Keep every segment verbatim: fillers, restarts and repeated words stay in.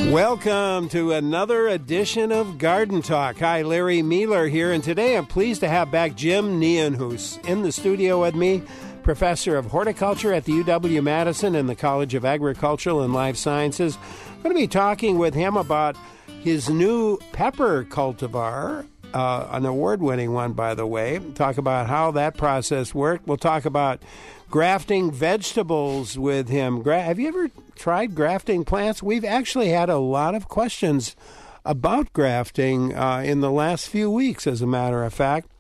Welcome to another edition of Garden Talk. Hi, Larry Mealer here, and today I'm pleased to have back Jim Nienhuis in the studio with me, professor of horticulture at the U W-Madison and the College of Agricultural and Life Sciences. I'm going to be talking with him about his new pepper cultivar, uh, an award-winning one, by the way. Talk about how that process worked. We'll talk about grafting vegetables with him. Gra- have you ever tried grafting plants? We've actually had a lot of questions about grafting uh, in the last few weeks, as a matter of fact.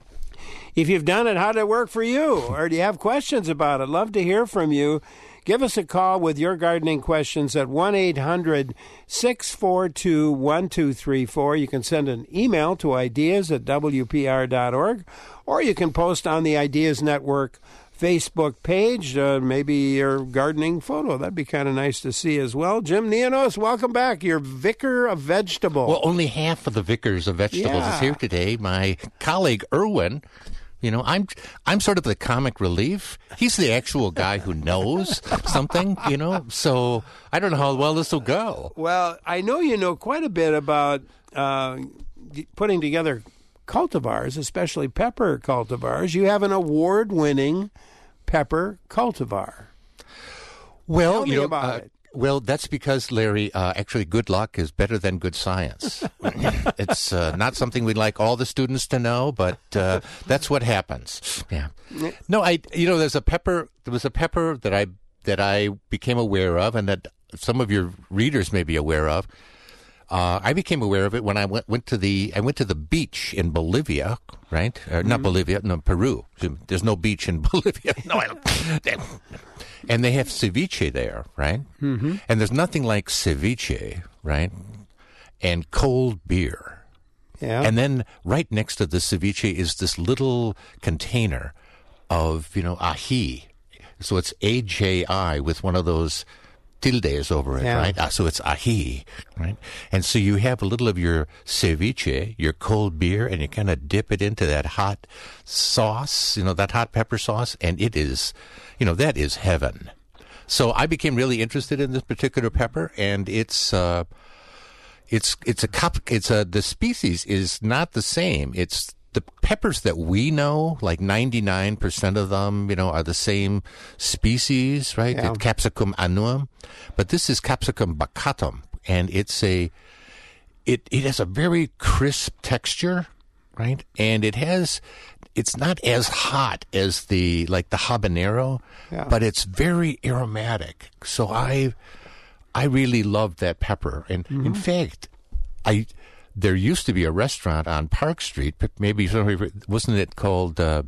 If you've done it, how did it work for you? Or do you have questions about it? Love to hear from you. Give us a call with your gardening questions at one eight hundred six four two one two three four. You can send an email to ideas at w p r dot org, or you can post on the Ideas Network Facebook page, uh, maybe your gardening photo. That'd be kind of nice to see as well. Jim Nienhuis, welcome back. You're Vicar of Vegetable. Well, only half of the Vicars of Vegetables Yeah. is here today. My colleague, Erwin, you know, I'm I'm sort of the comic relief. He's the actual guy who knows something, you know, so I don't know how well this will go. Well, I know you know quite a bit about uh, putting together cultivars, especially pepper cultivars. You have an award-winning pepper cultivar. Well, Tell me you know, about uh, it. Well, that's because, Larry, uh, actually good luck is better than good science. It's uh, not something we'd like all the students to know, but uh, that's what happens. Yeah. No, I. You know, there's a pepper. There was a pepper that I that I became aware of, and that some of your readers may be aware of. Uh, I became aware of it when I went went to the I went to the beach in Bolivia, right? Uh, not Bolivia, no, Peru. There's no beach in Bolivia. No, I don't. And they have ceviche there, right? Mm-hmm. And there's nothing like ceviche, right? And cold beer. Yeah. And then right next to the ceviche is this little container of, you know, ají. So it's A J I with one of those tildes over it, Yeah. right? Ah, so it's ají, right? And so you have a little of your ceviche, your cold beer, and you kind of dip it into that hot sauce, you know, that hot pepper sauce, and it is, you know, that is heaven. So I became really interested in this particular pepper, and it's uh, it's it's a cup. It's a the species is not the same. It's the peppers that we know, like ninety-nine percent of them, you know, are the same species, right? Yeah. The Capsicum annuum. But this is Capsicum baccatum, and it's a, it, it has a very crisp texture, right? And it has, it's not as hot as the, like the habanero, Yeah. but it's very aromatic. So I, I really loved that pepper. And in fact, I, there used to be a restaurant on Park Street, maybe, wasn't it called uh,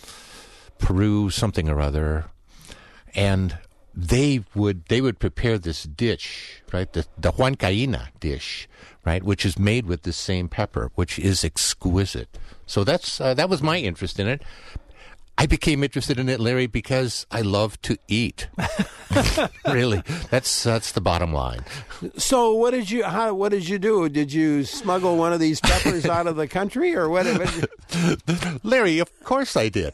Peru something or other? And they would they would prepare this dish, right, the, the huancaína dish, right, which is made with the same pepper, which is exquisite. So that's uh, that was my interest in it. I became interested in it, Larry, because I love to eat. Really, that's that's the bottom line. So what did you how what did you do? Did you smuggle one of these peppers out of the country, or what? what did you... Larry, of course I did.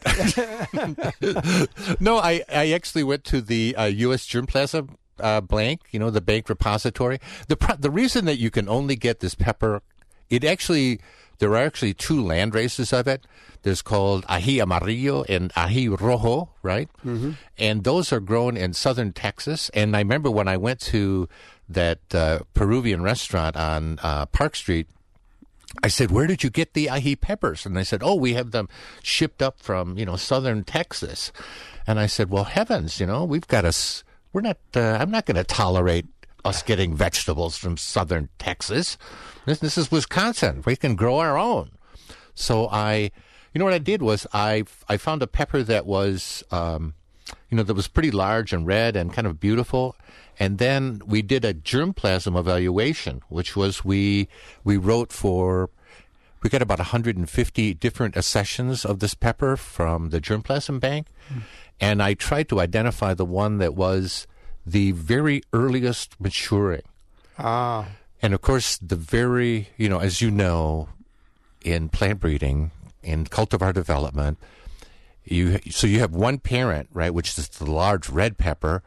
No, I, I actually went to the uh, U S Germplasm uh, bank, you know, the bank repository. The pro- the reason that you can only get this pepper, it actually, there are actually two land races of it. There's called ají amarillo and ají rojo, right? Mm-hmm. And those are grown in southern Texas. And I remember when I went to that uh, Peruvian restaurant on uh, Park Street, I said, "Where did you get the ají peppers?" And they said, "Oh, we have them shipped up from, you know, southern Texas." And I said, "Well, heavens, you know, we've got us. We're not. Uh, I'm not going to tolerate us getting vegetables from southern Texas. This, this is Wisconsin. We can grow our own." So I, you know, what I did was I I found a pepper that was, um, you know, that was pretty large and red and kind of beautiful. And then we did a germplasm evaluation, which was we we wrote for, we got about one hundred fifty different accessions of this pepper from the germplasm bank. Mm. And I tried to identify the one that was the very earliest maturing. Ah. And of course, the very, you know, as you know, in plant breeding, in cultivar development, you so you have one parent, right, which is the large red pepper.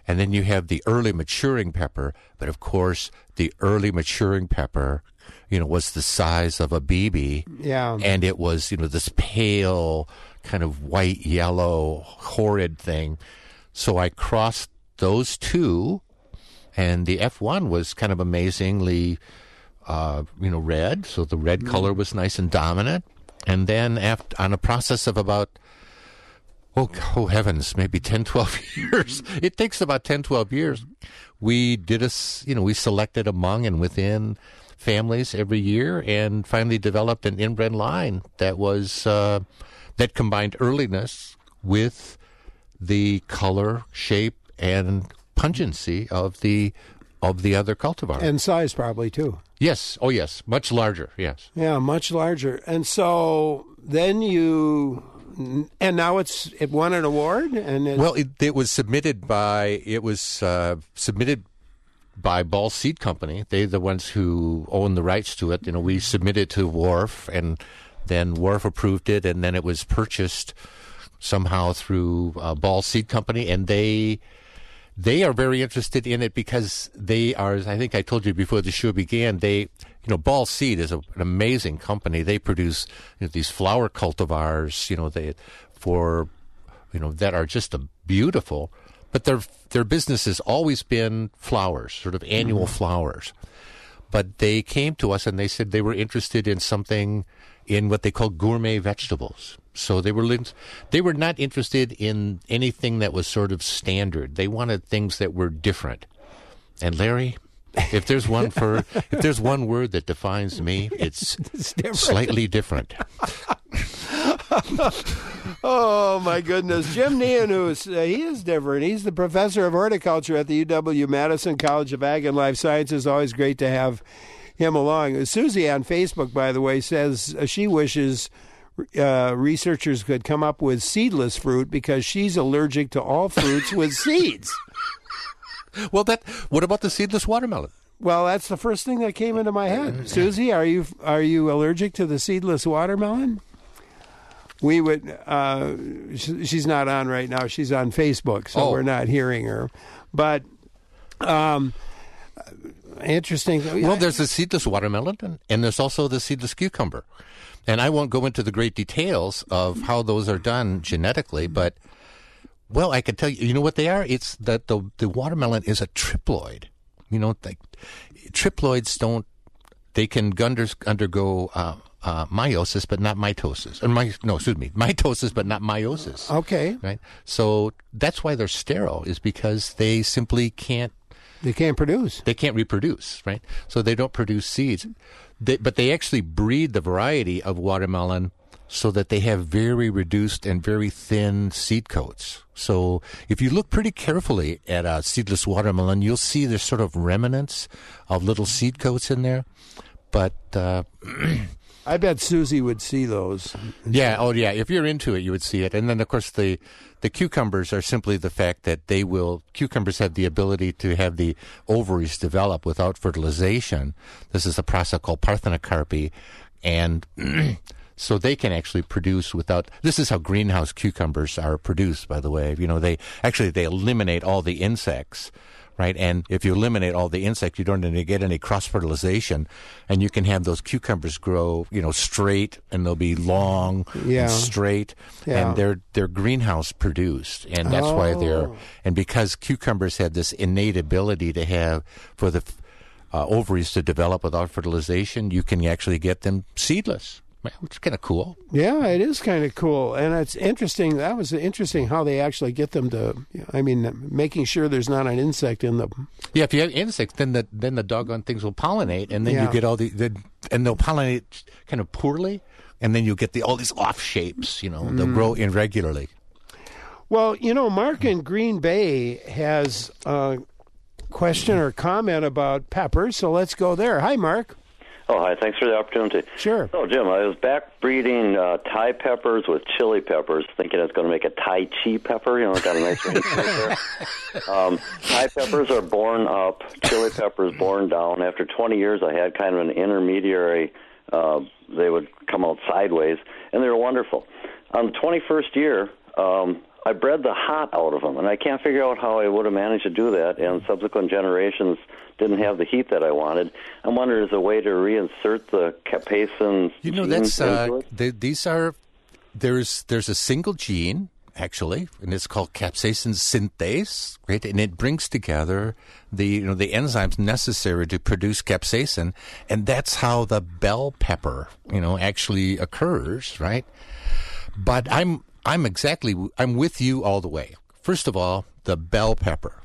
And then you have the early maturing pepper. But of course, the early maturing pepper, you know, was the size of a B B. Yeah. And it was, you know, this pale, kind of white, yellow, horrid thing. So I crossed those two, and the F one was kind of amazingly, uh, you know, red. So the red mm. color was nice and dominant. And then after, on a process of about, oh, oh heavens, maybe ten, twelve years. It takes about ten, twelve years. We did a, you know, we selected among and within families every year and finally developed an inbred line that was, uh, that combined earliness with the color, shape, and pungency of the, of the other cultivar. And size probably too. Yes. Oh, yes. Much larger. Yes. Yeah, much larger. And so then you, and now it's it won an award. And it, well, it, it was submitted by it was uh, submitted by Ball Seed Company. They're the ones who own the rights to it. You know, we submitted to Wharf, and then Wharf approved it, and then it was purchased somehow through uh, Ball Seed Company, and they. They are very interested in it because they are, I think I told you before the show began, they, you know, Ball Seed is a, an amazing company. They produce you know, these flower cultivars, you know, they, for, you know, that are just a beautiful, but their, their business has always been flowers, sort of annual mm-hmm. flowers. But they came to us and they said they were interested in something in what they call gourmet vegetables. So they were they were not interested in anything that was sort of standard. They wanted things that were different. And Larry, if there's one for if there's one word that defines me, it's, it's different. Slightly different. Oh my goodness, Jim Neonhus, uh, he is different. He's the professor of horticulture at the U W Madison College of Ag and Life Sciences. Always great to have him along. Susie on Facebook, by the way, says uh, she wishes uh, researchers could come up with seedless fruit because she's allergic to all fruits with seeds. Well, that. What about the seedless watermelon? Well, that's the first thing that came into my head. Susie, are you are you allergic to the seedless watermelon? We would. Uh, she's not on right now. She's on Facebook, so oh. we're not hearing her. But um, interesting. Well, there's the seedless watermelon, and there's also the seedless cucumber. And I won't go into the great details of how those are done genetically, but well, I can tell you. You know what they are? It's that the the watermelon is a triploid. You know, like triploids don't. They can under, undergo. Uh, Uh, meiosis, but not mitosis. Or my, no, excuse me, mitosis, but not meiosis. Okay. Right? So that's why they're sterile, is because they simply can't... They can't produce. They can't reproduce, right? So they don't produce seeds. They, but they actually breed the variety of watermelon so that they have very reduced and very thin seed coats. So if you look pretty carefully at a seedless watermelon, you'll see there's sort of remnants of little seed coats in there. But... Uh, I bet Susie would see those. Yeah, oh yeah. If you're into it, you would see it. And then, of course, the the cucumbers are simply the fact that they will. Cucumbers have the ability to have the ovaries develop without fertilization. This is a process called parthenocarpy, and so they can actually produce without. This is how greenhouse cucumbers are produced, by the way. You know, they actually they eliminate all the insects. Right, and if you eliminate all the insects, you don't get any cross-fertilization, and you can have those cucumbers grow, you know, straight, and they'll be long yeah. and straight, yeah. and they're they're greenhouse produced, and that's oh. why they're, and because cucumbers have this innate ability to have, for the uh, ovaries to develop without fertilization, you can actually get them seedless. Which is kind of cool. Yeah, it is kind of cool. And it's interesting. That was interesting how they actually get them to, I mean, making sure there's not an insect in them. Yeah, if you have insects, then the then the doggone things will pollinate, and then yeah. you get all the, the, and they'll pollinate kind of poorly, and then you'll get the all these off shapes, you know, mm. they'll grow irregularly. Well, you know, Mark in Green Bay has a question or comment about peppers, so let's go there. Hi, Mark. Oh, hi. Thanks for the opportunity. Sure. Oh, Jim, I was back breeding uh, Thai peppers with chili peppers, thinking I was going to make a Tai Chi pepper. You know, got a nice ring there. Um, Thai peppers are born up, chili peppers born down. After twenty years, I had kind of an intermediary. Uh, they would come out sideways, and they were wonderful. On the twenty-first year, um, I bred the hot out of them, and I can't figure out how I would have managed to do that, and subsequent generations didn't have the heat that I wanted. I'm wondering, is there a way to reinsert the capsaicin? You know, that's uh, they, these are there's there's a single gene actually, and it's called capsaicin synthase, right? And it brings together the you know the enzymes necessary to produce capsaicin, and that's how the bell pepper you know actually occurs, right? But I'm I'm exactly I'm with you all the way. First of all, the bell pepper.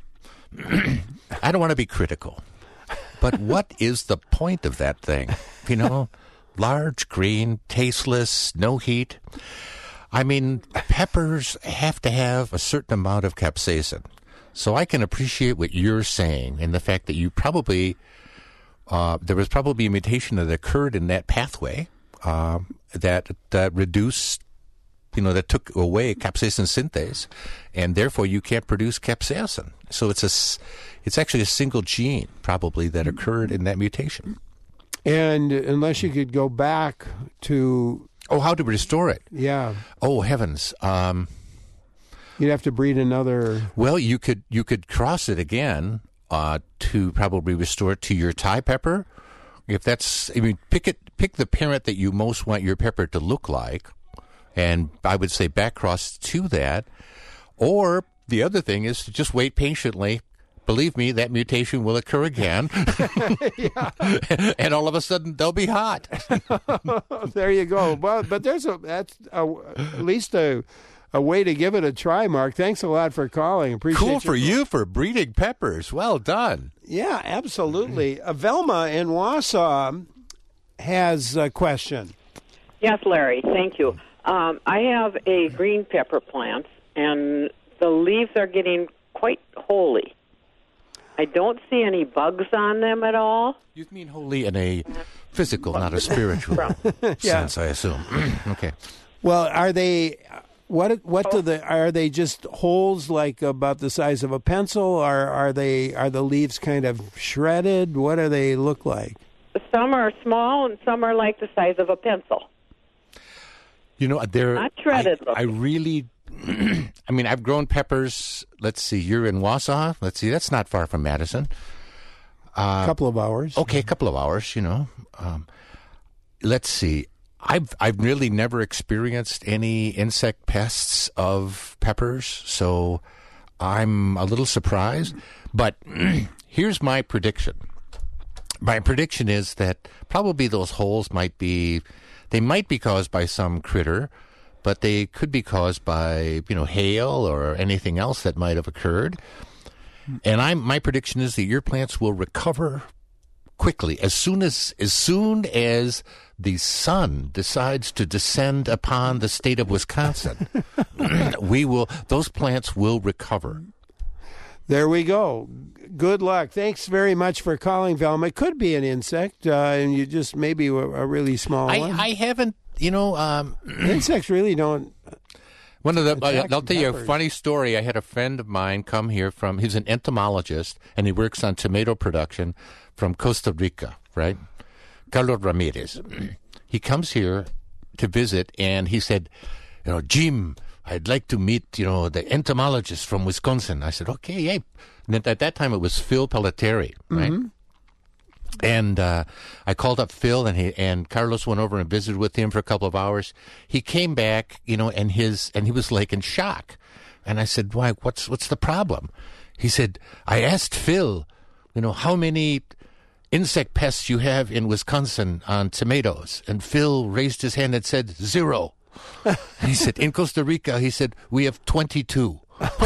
I don't want to be critical, but what is the point of that thing? You know, large, green, tasteless, no heat. I mean, peppers have to have a certain amount of capsaicin. So I can appreciate what you're saying and the fact that you probably, uh, there was probably a mutation that occurred in that pathway uh, that that reduced, you know, that took away capsaicin synthase, and therefore you can't produce capsaicin. So it's a, it's actually a single gene probably that occurred in that mutation. And unless you could go back to... Oh, how to restore it? Yeah. Oh, heavens. Um, You'd have to breed another... Well, you could you could cross it again uh, to probably restore it to your Thai pepper. If that's... I mean, pick it. Pick the parent that you most want your pepper to look like, and I would say back cross to that. Or the other thing is to just wait patiently. Believe me, that mutation will occur again. And all of a sudden, they'll be hot. There you go. Well, but there's a that's a, at least a a way to give it a try, Mark. Thanks a lot for calling. Appreciate Cool your for you for breeding peppers. Well done. Yeah, absolutely. Uh, Velma in Wausau has a question. Yes, Larry. Thank you. Um, I have a green pepper plant, and the leaves are getting quite holy. I don't see any bugs on them at all. You mean holy in a physical, not a spiritual Yeah. sense, I assume. Okay. Well, are they? What what do the are they just holes like about the size of a pencil, or are they are the leaves kind of shredded? What do they look like? Some are small, and some are like the size of a pencil. You know, they're Not shredded I, I really. I mean, I've grown peppers. Let's see, you're in Wausau. Let's see, that's not far from Madison. A uh, couple of hours. Okay, a couple of hours. You know, um, let's see. I've I've really never experienced any insect pests of peppers, so I'm a little surprised. But here's my prediction. My prediction is that probably those holes might be, they might be caused by some critter, but they could be caused by, you know, hail or anything else that might have occurred. And I'm my prediction is that your plants will recover quickly as soon as as soon as the sun decides to descend upon the state of Wisconsin. we will those plants will recover. There we go. Good luck. Thanks very much for calling, Velma. It could be an insect, uh, and you just maybe a, a really small I, one. I haven't, you know. Um, Insects really don't. One of the, attack I'll tell you a peppers. funny story. I had a friend of mine come here from, he's an entomologist, and he works on tomato production from Costa Rica, right? Carlos Ramirez. He comes here to visit, and he said, you know, Jim, I'd like to meet, you know, the entomologist from Wisconsin. I said, okay, yeah. And at that time, it was Phil Pelletieri, right? Mm-hmm. And uh, I called up Phil, and he and Carlos went over and visited with him for a couple of hours. He came back, you know, and his and he was like in shock. And I said, "Why? What's what's the problem?" He said, "I asked Phil, you know, how many insect pests you have in Wisconsin on tomatoes." And Phil raised his hand and said, "Zero." He said, "In Costa Rica," he said, "we have twenty-two."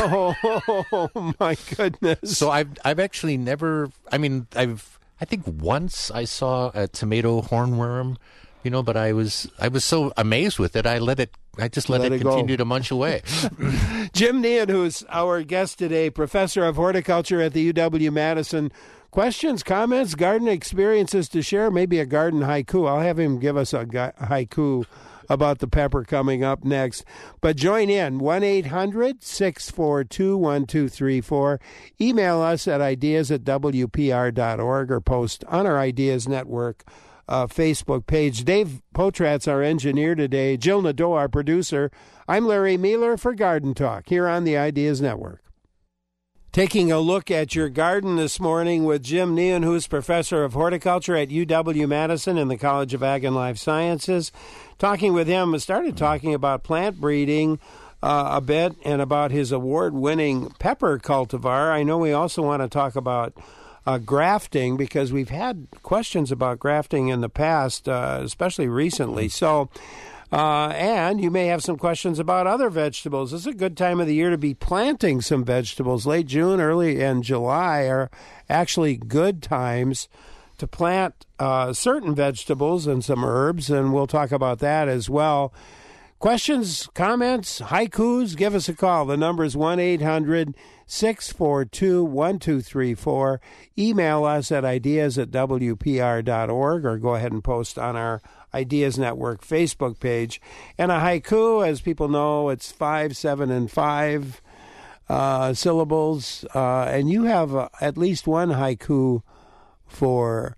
Oh my goodness! So I've I've actually never. I mean, I've. I think once I saw a tomato hornworm, you know, but I was I was so amazed with it, I let it. I just let, Let it, it continue go. to munch away. Jim Nean, who's our guest today, professor of horticulture at the U W Madison. Questions, comments, garden experiences to share, maybe a garden haiku. I'll have him give us a gu- haiku about the pepper coming up next. But join in, one eight hundred six four two one two three four. Email us at ideas at w p r dot org or post on our Ideas Network uh, Facebook page. Dave Potratz, our engineer today. Jill Nadeau, our producer. I'm Larry Mealer for Garden Talk here on the Ideas Network. Taking a look at your garden this morning with Jim Neon, who's professor of horticulture at U W-Madison in the College of Ag and Life Sciences. Talking with him, I started talking about plant breeding uh, a bit and about his award-winning pepper cultivar. I know we also want to talk about uh, grafting because we've had questions about grafting in the past, uh, especially recently. So... Uh, and you may have some questions about other vegetables. This is a good time of the year to be planting some vegetables. Late June, early in July are actually good times to plant uh, certain vegetables and some herbs, and we'll talk about that as well. Questions, comments, haikus, give us a call. The number is one eight hundred six four two one two three four. Email us at ideas at w p r dot org or go ahead and post on our Ideas Network Facebook page. And a haiku, as people know, it's five, seven, and five uh, syllables. Uh, and you have uh, at least one haiku for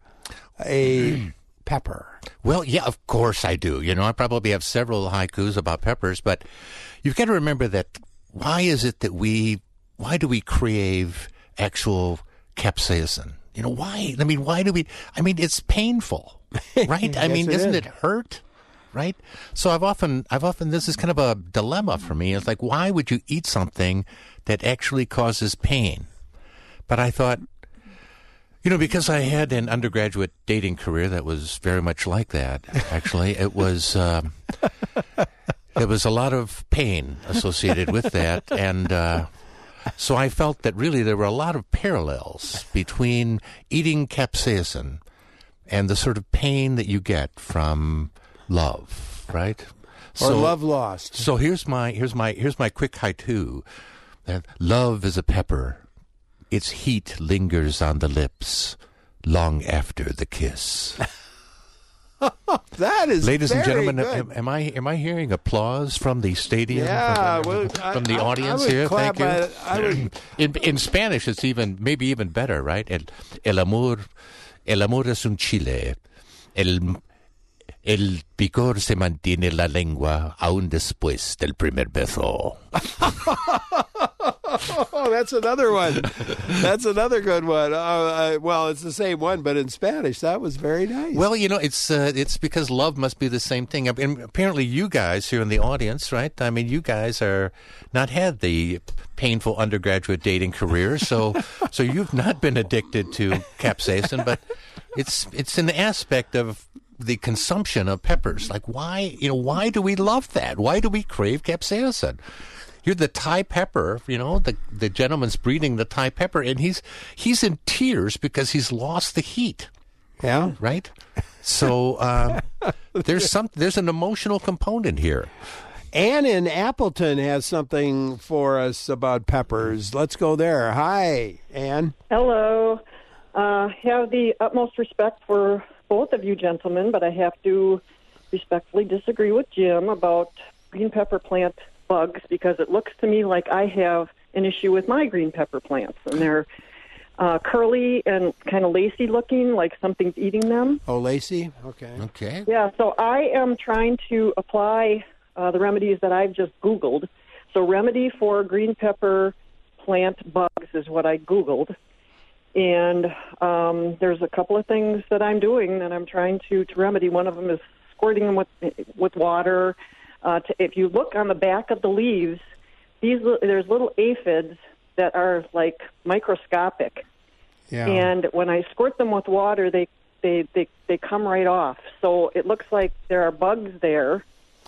a pepper. Well, yeah, of course I do. You know, I probably have several haikus about peppers, but you've got to remember that why is it that we, why do we crave actual capsaicin? You know, why? I mean, why do we, I mean, it's painful. Right? I Yes, mean, it isn't is. it hurt? Right? So I've often, I've often, this is kind of a dilemma for me. It's like, why would you eat something that actually causes pain? But I thought, you know, because I had an undergraduate dating career that was very much like that, actually, it was, um, there was a lot of pain associated with that. And, uh, so I felt that really there were a lot of parallels between eating capsaicin and the sort of pain that you get from love, right? Or love lost. So here's my here's my here's my quick haiku. That love is a pepper. Its heat lingers on the lips long after the kiss. That is Ladies and very gentlemen, good. am, am I am I hearing applause from the stadium? Yeah, from, well, from I- the I- audience I would here. clap Thank you. my- I would- in in Spanish, it's even maybe even better, right? El, el amor, el amor es un chile. El el picor se mantiene en la lengua aún después del primer beso. Oh, that's another one. That's another good one. Uh, uh, well, it's the same one, but in Spanish. That was very nice. Well, you know, it's uh, it's because love must be the same thing. I mean, apparently, you guys here in the audience, right? I mean, you guys are not had the painful undergraduate dating career, so so you've not been addicted to capsaicin, but it's it's an aspect of the consumption of peppers. Like, why, you know, why do we love that? Why do we crave capsaicin? You're the Thai pepper, you know, the the gentleman's breeding the Thai pepper, and he's he's in tears because he's lost the heat. yeah. Right? So uh, there's some there's an emotional component here. Ann in Appleton has something for us about peppers. Let's go there. Hi, Ann. Hello. Uh, have the utmost respect for both of you gentlemen, but I have to respectfully disagree with Jim about green pepper plant bugs because it looks to me like I have an issue with my green pepper plants, and they're uh, curly and kind of lacy looking, like something's eating them. Oh, Lacey? Okay. Okay. Yeah, so I am trying to apply uh, the remedies that I've just Googled. So remedy for green pepper plant bugs is what I Googled. And um, there's a couple of things that I'm doing that I'm trying to, to remedy. One of them is squirting them with with water. Uh, to, if you look on the back of the leaves, these li- there's little aphids that are like microscopic. Yeah. And when I squirt them with water, they, they, they, they come right off. So it looks like there are bugs there.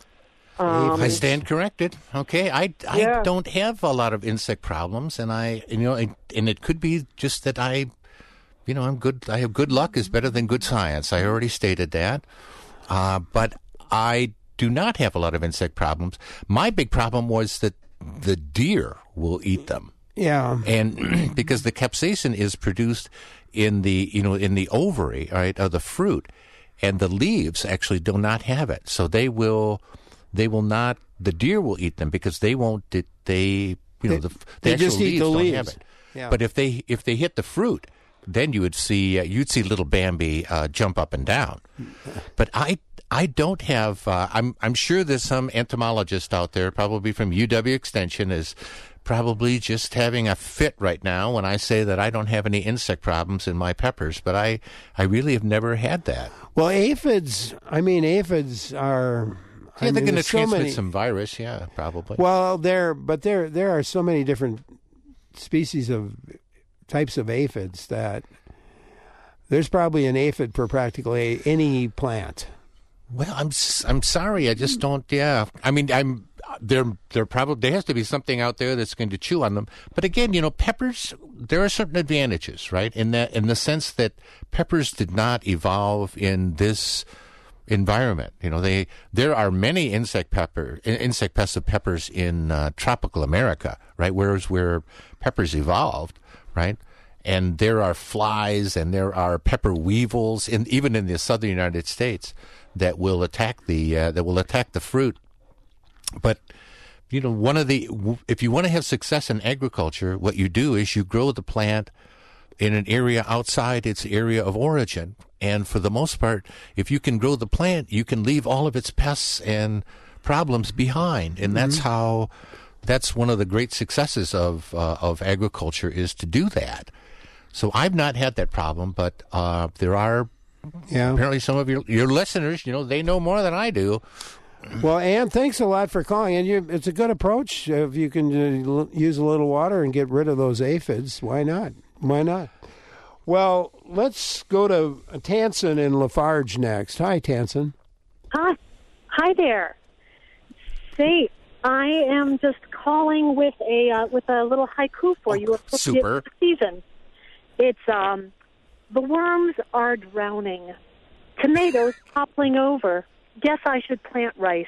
Um, I stand corrected. Okay, I, I Yeah. don't have a lot of insect problems, and I you know and, and it could be just that I, you know, I'm good. I have good luck is better than good science. I already stated that, uh, but I do not have a lot of insect problems. My big problem was that the deer will eat them. Yeah. And because the capsaicin is produced in the you know in the ovary, right, of the fruit, and the leaves actually do not have it, so they will they will not. The deer will eat them because they won't. They you know They- the, the they actual just eat leaves the don't leaves. have it. Yeah. But if they if they hit the fruit, then you would see uh, you'd see little Bambi uh, jump up and down. But I I don't have. Uh, I'm I'm sure there's some entomologist out there, probably from U W Extension, is probably just having a fit right now when I say that I don't have any insect problems in my peppers. But I I really have never had that. Well, aphids. I mean, aphids are. Yeah, I they're mean, going to so transmit many, some virus. Yeah, probably. Well, there, but there there are so many different species of types of aphids that there's probably an aphid for practically any plant. Well, I'm s- I'm sorry, I just don't. Yeah, I mean, I'm there. There probably there has to be something out there that's going to chew on them. But again, you know, peppers. There are certain advantages, right? In that, in the sense that peppers did not evolve in this environment. You know, they there are many insect pepper insect pests of peppers in uh, tropical America, right? Whereas where peppers evolved, right? And there are flies and there are pepper weevils, in even in the southern United States, that will attack the uh, that will attack the fruit. But you know, one of the if you want to have success in agriculture, what you do is you grow the plant in an area outside its area of origin. And for the most part, if you can grow the plant, you can leave all of its pests and problems behind. And that's mm-hmm. how, that's one of the great successes of uh, of agriculture, is to do that. So I've not had that problem, but uh, there are yeah. apparently some of your your listeners, you know, they know more than I do. Well, Ann, thanks a lot for calling. And you, it's a good approach. If you can uh, use a little water and get rid of those aphids, why not? Why not? Well, let's go to Tansen in Lafarge next. Hi, Tansen. Hi. Hi there. Say, I am just calling with a uh, with a little haiku for oh, you. Super. Season. It's um, the worms are drowning, tomatoes toppling over. Guess I should plant rice.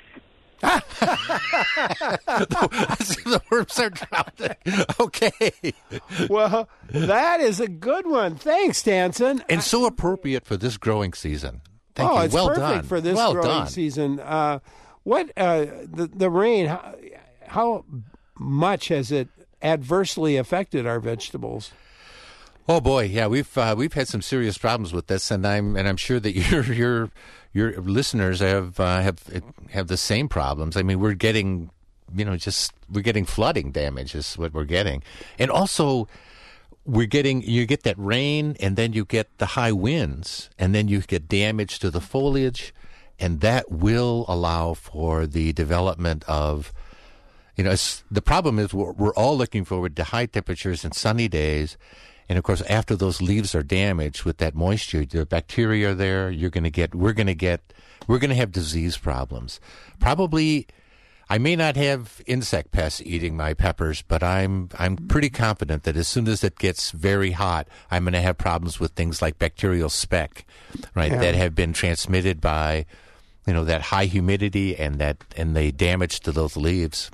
The worms are drowning. Okay. Well, that is a good one. Thanks, Tansen. And so appropriate for this growing season. Thank oh, you. It's well perfect done. for this well growing done. season. Uh, what uh, the the rain? How, how much has it adversely affected our vegetables? Oh boy, yeah, we've uh, we've had some serious problems with this, and I'm and I'm sure that your your your listeners have uh, have have the same problems. I mean, we're getting, you know, just we're getting flooding damage is what we're getting, and also we're getting you get that rain, and then you get the high winds, and then you get damage to the foliage, and that will allow for the development of, you know, it's, the problem is we're, we're all looking forward to high temperatures and sunny days. And of course, after those leaves are damaged with that moisture, the bacteria are there. You're going to get, we're going to get, we're going to have disease problems. Probably, I may not have insect pests eating my peppers, but I'm, I'm pretty confident that as soon as it gets very hot, I'm going to have problems with things like bacterial speck, right? Yeah. That have been transmitted by, you know, that high humidity and that, and the damage to those leaves.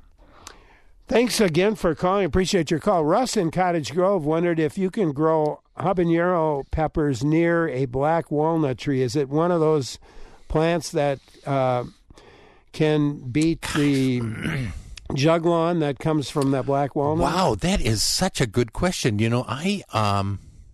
Thanks again for calling. Appreciate your call. Russ in Cottage Grove wondered if you can grow habanero peppers near a black walnut tree. Is it one of those plants that uh, can beat the juglon that comes from that black walnut? Wow, that is such a good question. You know, I um,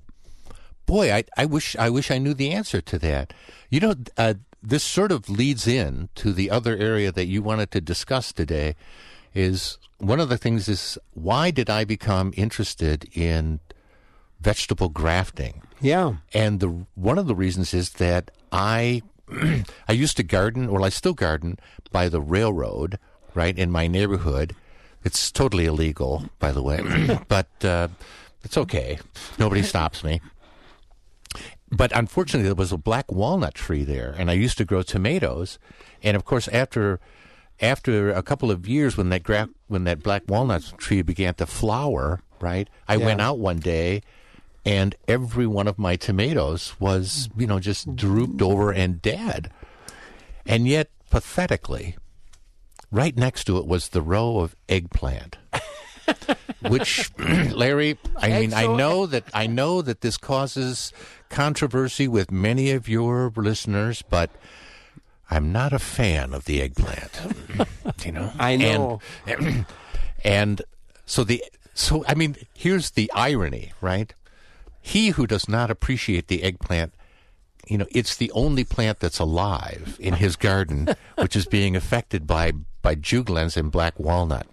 boy, I, I wish I wish I knew the answer to that. You know, uh, this sort of leads in to the other area that you wanted to discuss today. Is one of the things is, why did I become interested in vegetable grafting? Yeah. And the one of the reasons is that I I used to garden, or I still garden, by the railroad, right, in my neighborhood. It's totally illegal, by the way, but uh, it's okay. Nobody stops me. But unfortunately, there was a black walnut tree there, and I used to grow tomatoes. And, of course, after... After a couple of years, when that gra- when that black walnut tree began to flower, right, I yeah. went out one day, and every one of my tomatoes was, you know, just drooped over and dead. And yet, pathetically, right next to it was the row of eggplant, which, Larry, I mean, I know that I know that this causes controversy with many of your listeners, but I'm not a fan of the eggplant, you know. I know. And, and so the so I mean, here's the irony, right? he who does not appreciate the eggplant, you know, it's the only plant that's alive in his garden, which is being affected by, by juglans and black walnut.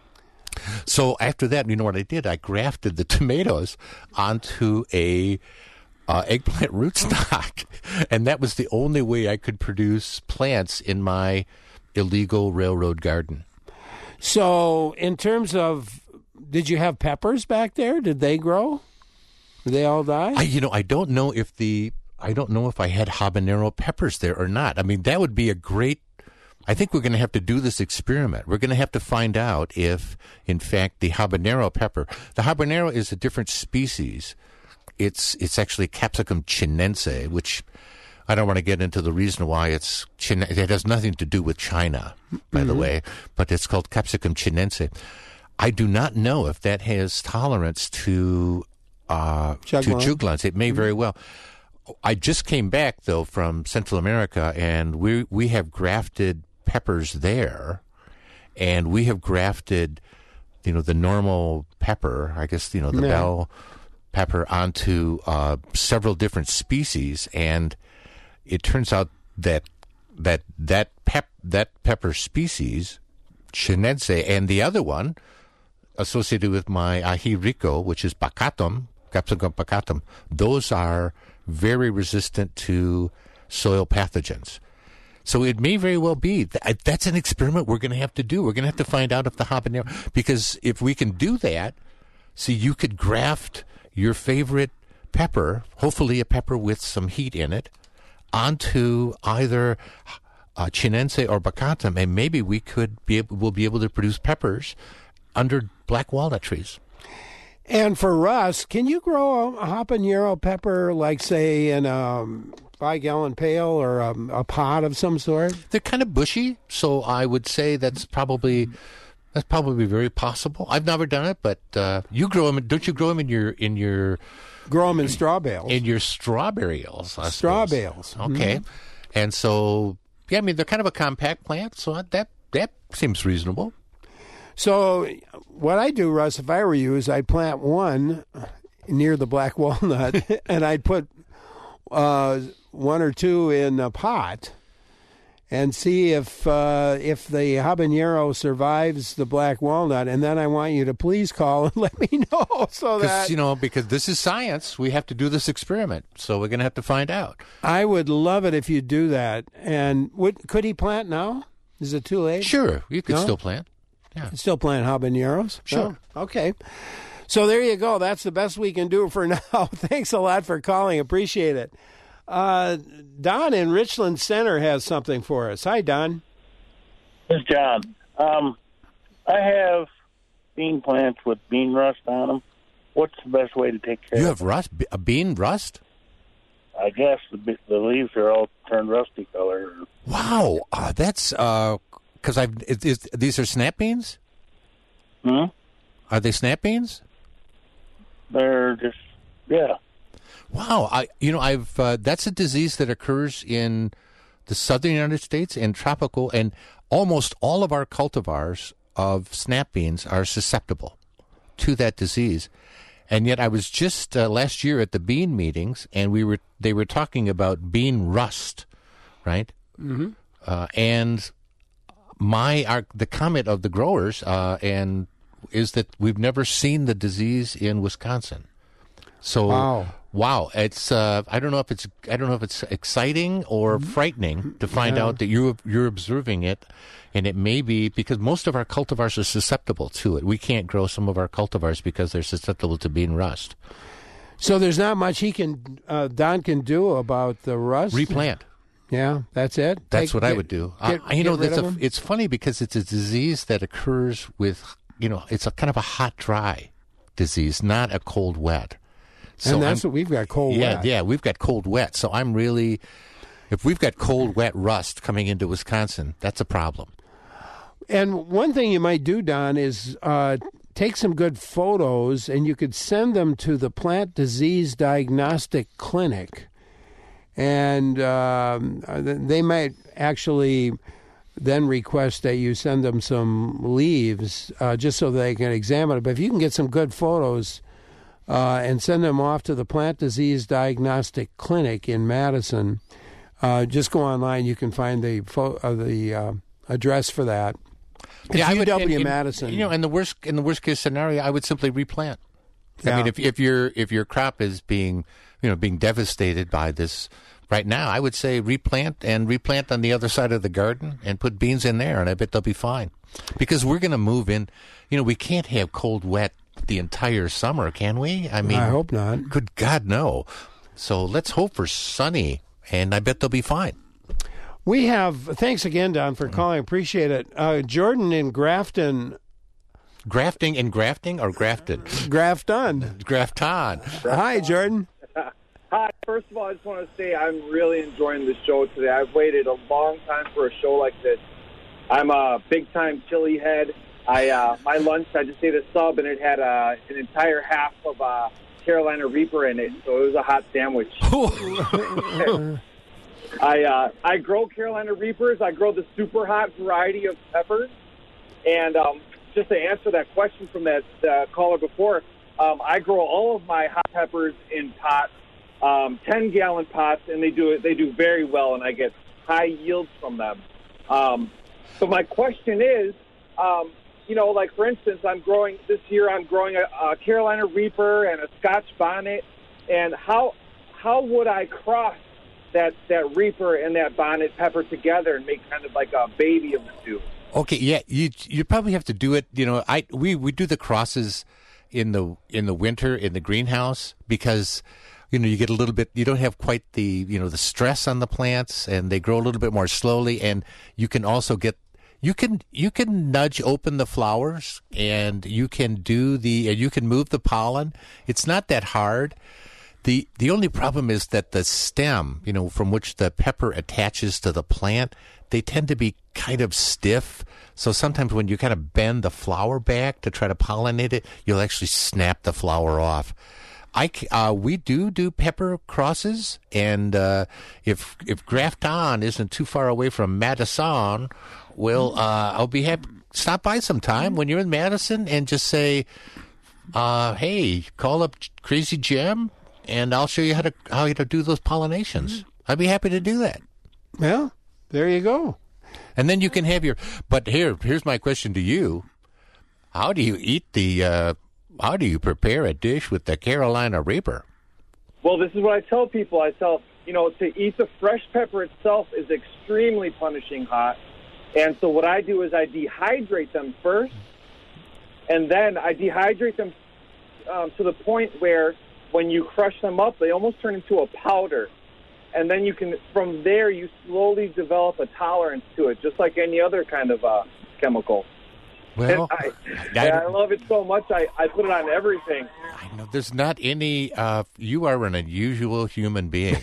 So after that, you know what I did? I grafted the tomatoes onto a uh, eggplant rootstock, and that was the only way I could produce plants in my illegal railroad garden. So in terms of, did you have peppers back there? Did they grow? Did they all die? I, you know, I don't know if the I don't know if I had habanero peppers there or not. I mean, that would be a great. I think we're going to have to do this experiment. We're going to have to find out if, in fact, the habanero pepper, the habanero is a different species. It's it's actually Capsicum chinense, which I don't want to get into the reason why it's chin. It has nothing to do with China, by mm-hmm. the way, but it's called Capsicum chinense. I do not know if that has tolerance to uh, to juglans. It may mm-hmm. very well. I just came back though from Central America, and we we have grafted peppers there, and we have grafted, you know, the normal pepper, I guess, you know, the yeah. bell pepper onto uh, several different species, and it turns out that that that pep that pepper species, chinense, and the other one associated with my ají rico, which is bacatum, Capsicum bacatum, those are very resistant to soil pathogens. So it may very well be that that's an experiment we're going to have to do. We're going to have to find out if the habanero, because if we can do that, see, you could graft your favorite pepper, hopefully a pepper with some heat in it, onto either uh, chinense or bacatum, and maybe we could be able, we'll be able to produce peppers under black walnut trees. And for Russ, can you grow a habanero pepper, like, say, in a five-gallon pail or a, a pot of some sort? They're kind of bushy, so I would say that's probably that's probably very possible. I've never done it, but uh, you grow them. Don't you grow them in your in your grow them in straw bales? In your straw bales, I straw suppose. bales. Okay, mm-hmm. And so yeah, I mean they're kind of a compact plant, so that that seems reasonable. So what I do, Russ, if I were you, is I'd plant one near the black walnut, and I'd put uh, one or two in a pot and see if uh, if the habanero survives the black walnut, and then I want you to please call and let me know. So that, you know, because this is science, we have to do this experiment, so we're going to have to find out. I would love it if you do that. And would could he plant now? Is it too late? Sure, you could no? still plant. Yeah. Still plant habaneros? Sure. Oh, okay. So there you go. That's the best we can do for now. Thanks a lot for calling. Appreciate it. Uh, Don in Richland Center has something for us. Hi, Don. This is John. Um, I have bean plants with bean rust on them. What's the best way to take care you of have them? rust? A bean rust? I guess the, the leaves are all turned rusty color. Wow. Uh, that's... Uh, Because I've is, is, these are snap beans? Hmm? Are they snap beans? They're just, yeah. Wow. I you know I've uh, that's a disease that occurs in the southern United States and tropical, and almost all of our cultivars of snap beans are susceptible to that disease. And yet, I was just uh, last year at the bean meetings, and we were they were talking about bean rust, right? Mm-hmm. Uh, and My our, the comment of the growers uh, and is that we've never seen the disease in Wisconsin. So wow, wow it's uh, I don't know if it's I don't know if it's exciting or frightening to find yeah. out that you you're observing it, and it may be because most of our cultivars are susceptible to it. We can't grow some of our cultivars because they're susceptible to bean rust. So there's not much he can uh, Don can do about the rust. Replant. Yeah, that's it. That's Take, what get, I would do. Get, uh, you know, get it's, rid a, of it's funny because it's a disease that occurs with, you know, it's a kind of a hot, dry disease, not a cold, wet. So and that's I'm, what we've got, cold, yeah, wet. Yeah, we've got cold, wet. So I'm really, if we've got cold, wet rust coming into Wisconsin, that's a problem. And one thing you might do, Don, is uh, take some good photos, and you could send them to the Plant Disease Diagnostic Clinic. And um, they might actually then request that you send them some leaves uh, just so they can examine it. But if you can get some good photos uh, and send them off to the Plant Disease Diagnostic Clinic in Madison. Uh, just go online. You can find the fo- uh, the uh, address for that. It's yeah, U W I would, in, Madison. In, you know, in the worst in the worst case scenario, I would simply replant. Yeah. I mean, if if your if your crop is being you know being devastated by this right now, I would say replant and replant on the other side of the garden and put beans in there, and I bet they'll be fine. Because we're going to move in. You know, we can't have cold, wet the entire summer, can we? I mean, I hope not. Good God, no. So let's hope for sunny, and I bet they'll be fine. We have, thanks again, Don, for calling. Appreciate it. Uh, Jordan in Grafton. Grafting and grafting or grafted? Grafton. Grafton. Hi, Jordan. Hi. First of all, I just want to say I'm really enjoying the show today. I've waited a long time for a show like this. I'm a big-time chili head. I uh, my lunch, I just ate a sub, and it had uh, an entire half of uh, Carolina Reaper in it, so it was a hot sandwich. I uh, I grow Carolina Reapers. I grow the super hot variety of peppers. And um, just to answer that question from that uh, caller before, um, I grow all of my hot peppers in pots, um, ten-gallon pots, and they do it. They do very well, and I get high yields from them. Um, so my question is, um, you know, like for instance, I'm growing this year. I'm growing a, a Carolina Reaper and a Scotch bonnet, and how how would I cross that that Reaper and that bonnet pepper together and make kind of like a baby of the two? Okay, yeah, you you probably have to do it. You know, I we, we do the crosses in the in the winter in the greenhouse because you know you get a little bit. You don't have quite the you know the stress on the plants, and they grow a little bit more slowly. And you can also get you can you can nudge open the flowers, and you can do the and you can move the pollen. It's not that hard. The the only problem is that the stem, you know, from which the pepper attaches to the plant, they tend to be kind of stiff. So sometimes when you kind of bend the flower back to try to pollinate it, you'll actually snap the flower off. I, uh, we do do pepper crosses, and uh, if if Grafton isn't too far away from Madison, well, uh, I'll be happy. Stop by sometime when you're in Madison and just say, uh, hey, call up Crazy Jim, and I'll show you how to how to do those pollinations. I'd be happy to do that. Well, there you go. And then you can have your. But here, here's my question to you: how do you eat the? Uh, how do you prepare a dish with the Carolina Reaper? Well, this is what I tell people. I tell you know to eat the fresh pepper itself is extremely punishing hot, and so what I do is I dehydrate them first, and then I dehydrate them um, to the point where when you crush them up, they almost turn into a powder. And then you can, from there, you slowly develop a tolerance to it, just like any other kind of uh, chemical. Well, I, I, I love it so much, I, I put it on everything. I know there's not any, uh, you are an unusual human being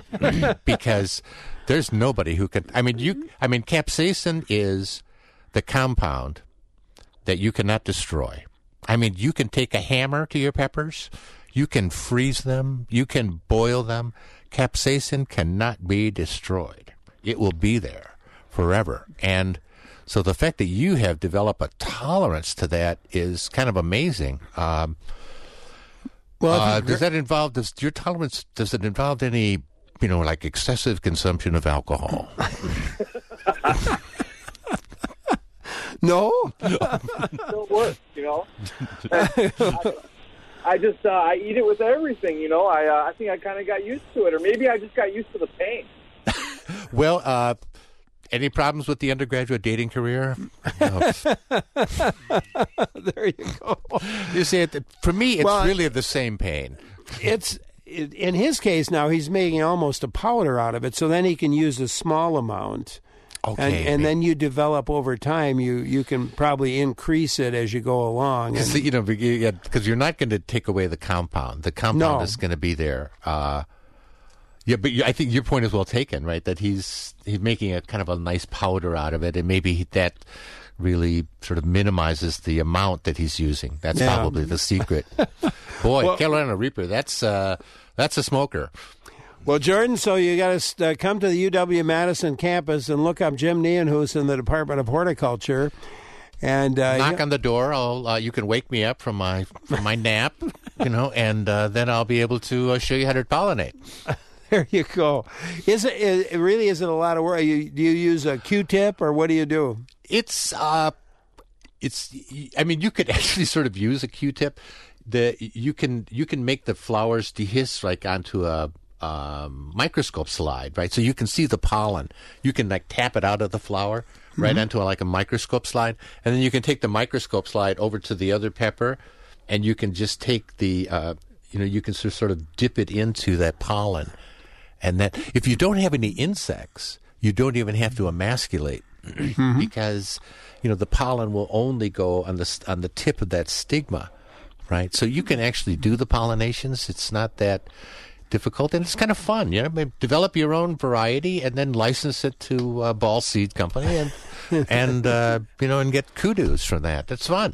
because there's nobody who can, I mean, you, I mean, capsaicin is the compound that you cannot destroy. I mean, you can take a hammer to your peppers, you can freeze them, you can boil them. Capsaicin cannot be destroyed. It will be there forever. And so the fact that you have developed a tolerance to that is kind of amazing. Um, well, uh, does that involve, does your tolerance, does it involve any, you know, like excessive consumption of alcohol? No. Still works, you know. I, I just uh, I eat it with everything, you know. I uh, I think I kind of got used to it, or maybe I just got used to the pain. Well, uh, any problems with the undergraduate dating career? No. There you go. You see, it, for me, it's well, really the same pain. It's in his case now. He's making almost a powder out of it, so then he can use a small amount. Okay, and, and then you develop over time. You you can probably increase it as you go along. And, you know, because you're not going to take away the compound. The compound no. is going to be there. Uh, yeah, but I think your point is well taken, right? That he's he's making a kind of a nice powder out of it, and maybe that really sort of minimizes the amount that he's using. That's yeah. probably the secret. Boy, well, Carolina Reaper, that's uh, that's a smoker. Well, Jordan, so you got to uh, come to the U W Madison campus and look up Jim Nienhuis in the Department of Horticulture, and uh, knock you, on the door. I'll uh, you can wake me up from my from my nap. you know, and uh, then I'll be able to uh, show you how to pollinate. There you go. Is it, it really isn't a lot of work? You, do you use a Q-tip or what do you do? It's, uh, it's. I mean, you could actually sort of use a Q-tip. The you can you can make the flowers dehisce like onto a um, microscope slide, right? So you can see the pollen. You can like tap it out of the flower right mm-hmm. onto a, like a microscope slide, and then you can take the microscope slide over to the other pepper, and you can just take the uh, you know you can sort of dip it into that pollen, and that if you don't have any insects, you don't even have to emasculate mm-hmm. because you know the pollen will only go on the on the tip of that stigma. Right, so you can actually do the pollinations. It's not that difficult, and it's kind of fun. You know, maybe develop your own variety and then license it to a Ball Seed Company, and and uh, you know, and get kudos from that. That's fun.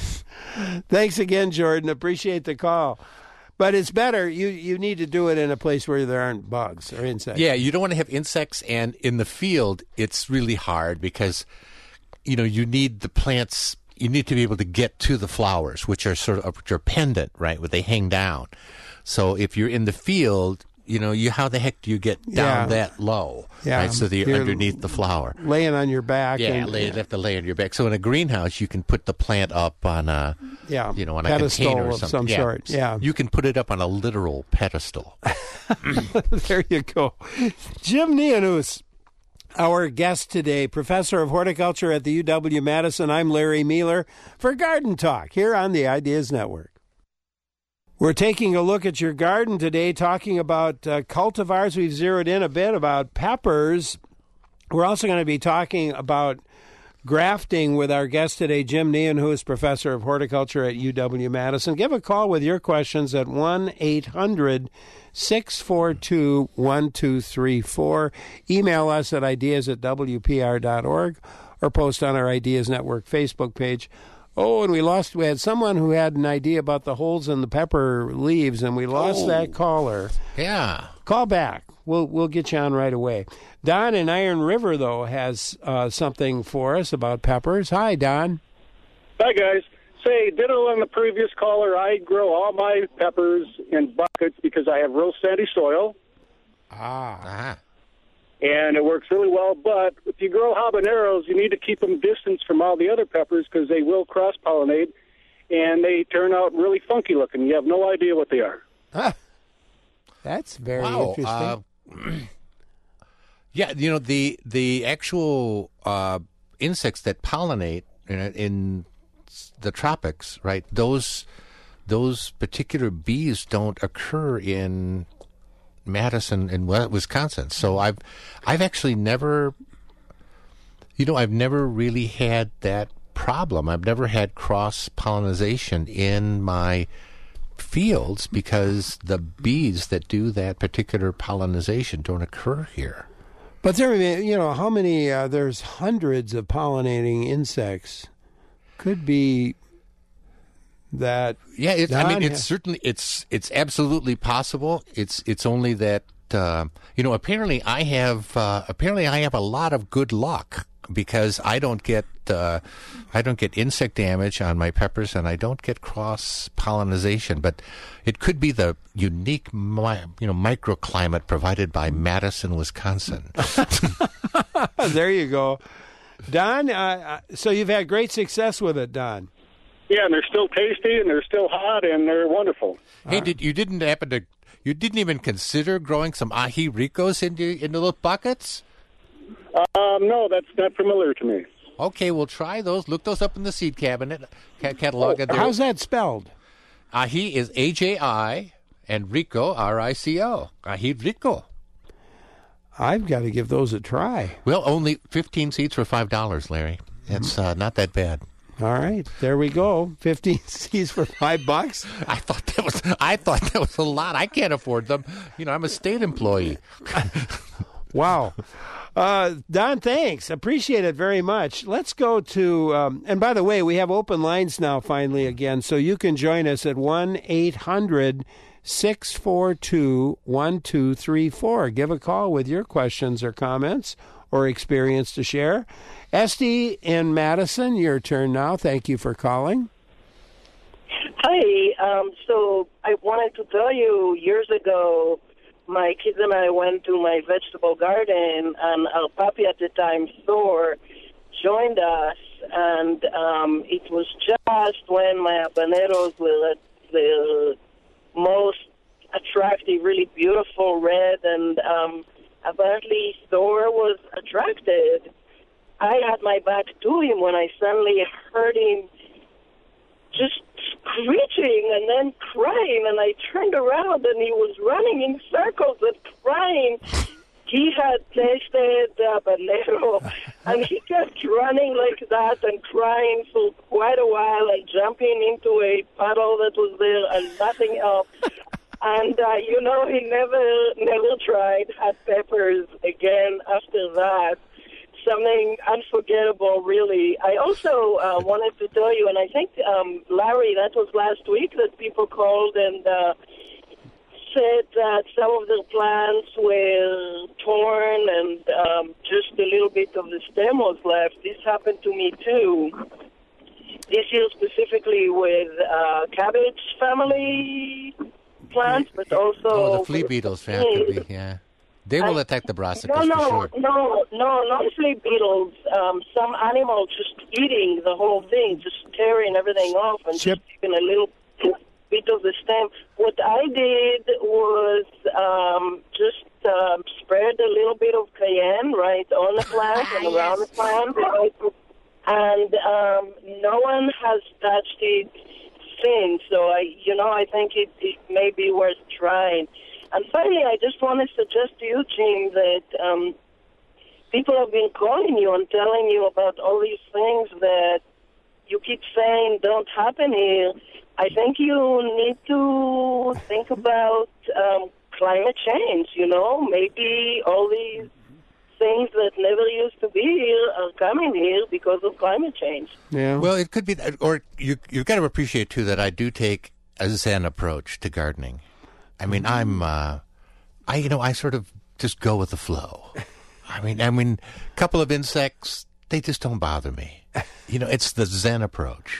Thanks again, Jordan. Appreciate the call. But it's better. You you need to do it in a place where there aren't bugs or insects. Yeah, you don't want to have insects, and in the field, it's really hard because you know you need the plants. You need to be able to get to the flowers, which are sort of which are pendant, right? Where they hang down. So if you're in the field, you know, you how the heck do you get down yeah. that low? Yeah. Right, so that you're, you're underneath the flower, laying on your back. Yeah, and, lay, you have to lay on your back. So in a greenhouse, you can put the plant up on a, yeah, you know, on a pedestal container or of something. some yeah. sort. Yeah, you can put it up on a literal pedestal. There you go, Jim Neonhus. Our guest today, Professor of Horticulture at the U W-Madison. I'm Larry Mealer for Garden Talk here on the Ideas Network. We're taking a look at your garden today, talking about uh, cultivars. We've zeroed in a bit about peppers. We're also going to be talking about grafting with our guest today, Jim Neonhus, Professor of Horticulture at U W-Madison. Give a call with your questions at one eight hundred six four two one two three four. Email us at ideas at w p r dot org or post on our Ideas Network Facebook page. Oh, and we lost, we had someone who had an idea about the holes in the pepper leaves, and we lost oh. that caller. Yeah. Call back. We'll we'll get you on right away. Don in Iron River, though, has uh, something for us about peppers. Hi, Don. Hi, guys. Say, ditto on the previous caller. I grow all my peppers in buckets because I have real sandy soil. Ah. Ah. And it works really well. But if you grow habaneros, you need to keep them distanced from all the other peppers because they will cross-pollinate, and they turn out really funky looking. You have no idea what they are. Huh. That's very wow. interesting. Uh, yeah, you know, the the actual uh, insects that pollinate in, in the tropics, right? Those those particular bees don't occur in Madison and Wisconsin. So I've I've actually never, you know, I've never really had that problem. I've never had cross pollination in my fields because the bees that do that particular pollination don't occur here. But there, you know, how many? Uh, there's hundreds of pollinating insects. Could be that. Yeah, it, I mean, it's certainly it's it's absolutely possible. It's it's only that uh, you know. Apparently, I have uh, apparently I have a lot of good luck because I don't get uh, I don't get insect damage on my peppers and I don't get cross pollination. But it could be the unique mi- you know microclimate provided by Madison, Wisconsin. There you go, Don. Uh, so you've had great success with it, Don. Yeah, and they're still tasty, and they're still hot, and they're wonderful. Hey, did you didn't happen to you didn't even consider growing some ají ricos into into those buckets? Um, no, that's not familiar to me. Okay, we'll try those. Look those up in the seed cabinet ca- catalog. Oh, how's that spelled? Ají is A J I and rico R I C O. Ají rico. I've got to give those a try. Well, only fifteen seeds for five dollars, Larry. It's uh, not that bad. All right, there we go. Fifteen seeds for five bucks. I thought that was. I thought that was a lot. I can't afford them. You know, I'm a state employee. Wow, uh, Don. Thanks. Appreciate it very much. Let's go to. Um, and by the way, we have open lines now. Finally, again, so you can join us at one eight hundred six four two one two three four. Give a call with your questions or comments or experience to share. Esty in Madison, your turn now. Thank you for calling. Hi. Um, so I wanted to tell you, years ago, my kids and I went to my vegetable garden, and our puppy at the time, Thor, joined us, and um, it was just when my habaneros were at the most attractive, really beautiful red, and um, apparently Thor was attracted. I had my back to him when I suddenly heard him just screeching and then crying, and I turned around and he was running in circles and crying. He had tasted the habanero, and he kept running like that and crying for quite a while and jumping into a puddle that was there and nothing else. And, uh, you know, he never, never tried hot peppers again after that. Something unforgettable, really. I also uh, wanted to tell you, and I think, um, Larry, that was last week that people called and uh, said that some of their plants were torn and um, just a little bit of the stem was left. This happened to me, too. This year specifically with uh, cabbage family plants, but also... Oh, the flea beetles, yeah, could be, yeah. They will I, attack the brassicas no, no, for sure. No, no, not flea beetles. Um, some animal just eating the whole thing, just tearing everything off and Chip. just taking a little bit of the stem. What I did was um, just um, spread a little bit of cayenne right on the plant and around the plant, right? And um, no one has touched it since. So I, you know, I think it, it may be worth trying. And finally, I just want to suggest to you, Jim, that um, people have been calling you and telling you about all these things that you keep saying don't happen here. I think you need to think about um, climate change, you know. Maybe all these things that never used to be here are coming here because of climate change. Yeah. Well, it could be, that, or you, you've got to appreciate, too, that I do take a Zen approach to gardening. I mean, I'm, uh, I, you know, I sort of just go with the flow. I mean, I mean, a couple of insects, they just don't bother me. You know, it's the Zen approach.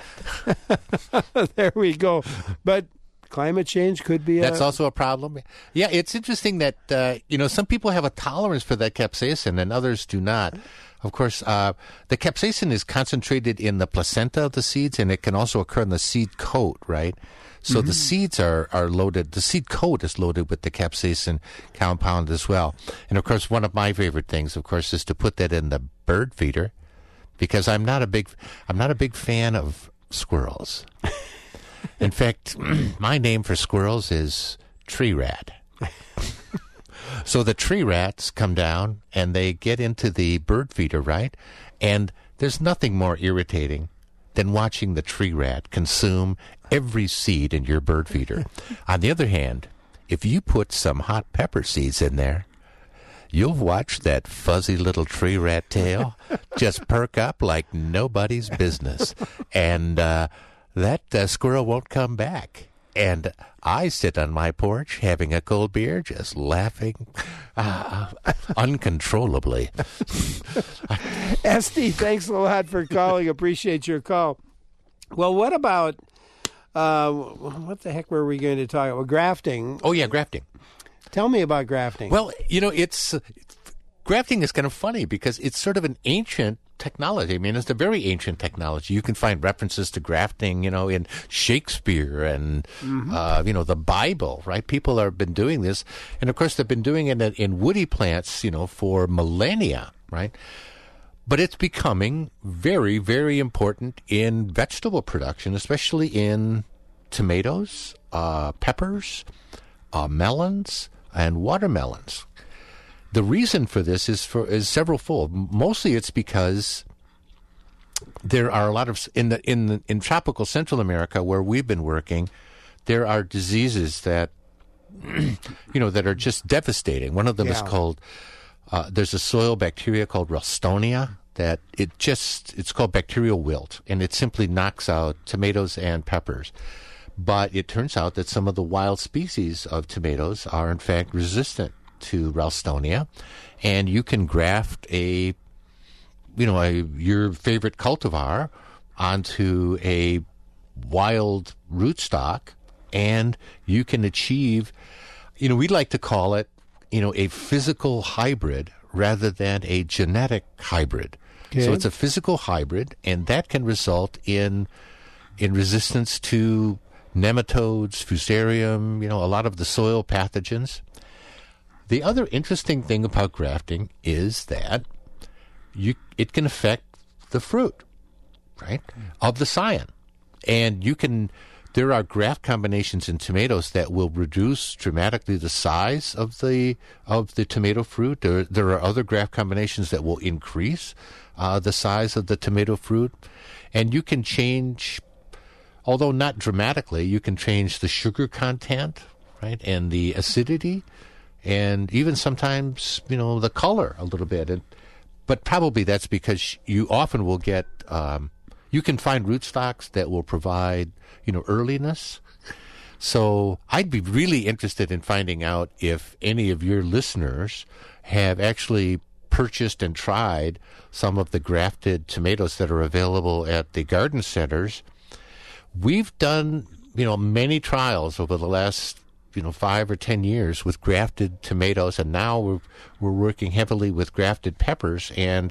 There we go. But climate change could be That's a... also a problem. Yeah, it's interesting that, uh, you know, some people have a tolerance for that capsaicin and others do not. Of course, uh, the capsaicin is concentrated in the placenta of the seeds, and it can also occur in the seed coat, right? So mm-hmm. the seeds are, are loaded, the seed coat is loaded with the capsaicin compound as well. And, of course, one of my favorite things, of course, is to put that in the bird feeder, because I'm not a big, I'm not a big fan of squirrels. In fact, my name for squirrels is tree rat. So the tree rats come down and they get into the bird feeder, right? And there's nothing more irritating than watching the tree rat consume every seed in your bird feeder. On the other hand, if you put some hot pepper seeds in there, you'll watch that fuzzy little tree rat tail just perk up like nobody's business. And uh, that uh, squirrel won't come back. And I sit on my porch having a cold beer, just laughing uh, uncontrollably. Esty, thanks a lot for calling. Appreciate your call. Well, what about, uh, what the heck were we going to talk about? Grafting. Oh, yeah, grafting. Tell me about grafting. Well, you know, it's uh, grafting is kind of funny because it's sort of an ancient technology. I mean, it's a very ancient technology. You can find references to grafting, you know, in Shakespeare and, mm-hmm. uh, you know, the Bible, right? People have been doing this. And, of course, they've been doing it in woody plants, you know, for millennia, right? But it's becoming very, very important in vegetable production, especially in tomatoes, uh, peppers, uh, melons, and watermelons. The reason for this is for is severalfold. Mostly, it's because there are a lot of in the in the, in tropical Central America where we've been working. There are diseases that you know that are just devastating. One of them yeah. is called uh, there's a soil bacteria called Ralstonia that it just it's called bacterial wilt, and it simply knocks out tomatoes and peppers. But it turns out that some of the wild species of tomatoes are in fact resistant to Ralstonia, and you can graft a, you know, a, your favorite cultivar onto a wild rootstock, and you can achieve, you know, we like to call it, you know, a physical hybrid rather than a genetic hybrid. Okay. So it's a physical hybrid, and that can result in in resistance to nematodes, fusarium, you know, a lot of the soil pathogens. The other interesting thing about grafting is that you it can affect the fruit, right, of the scion. And you can, there are graft combinations in tomatoes that will reduce dramatically the size of the of the tomato fruit. There, there are other graft combinations that will increase uh, the size of the tomato fruit. And you can change, although not dramatically, you can change the sugar content, right, and the acidity, and even sometimes, you know, the color a little bit. And, but probably that's because you often will get, um, you can find rootstocks that will provide, you know, earliness. So I'd be really interested in finding out if any of your listeners have actually purchased and tried some of the grafted tomatoes that are available at the garden centers. We've done, you know, many trials over the last, you know, five or ten years with grafted tomatoes, and now we're we're working heavily with grafted peppers, and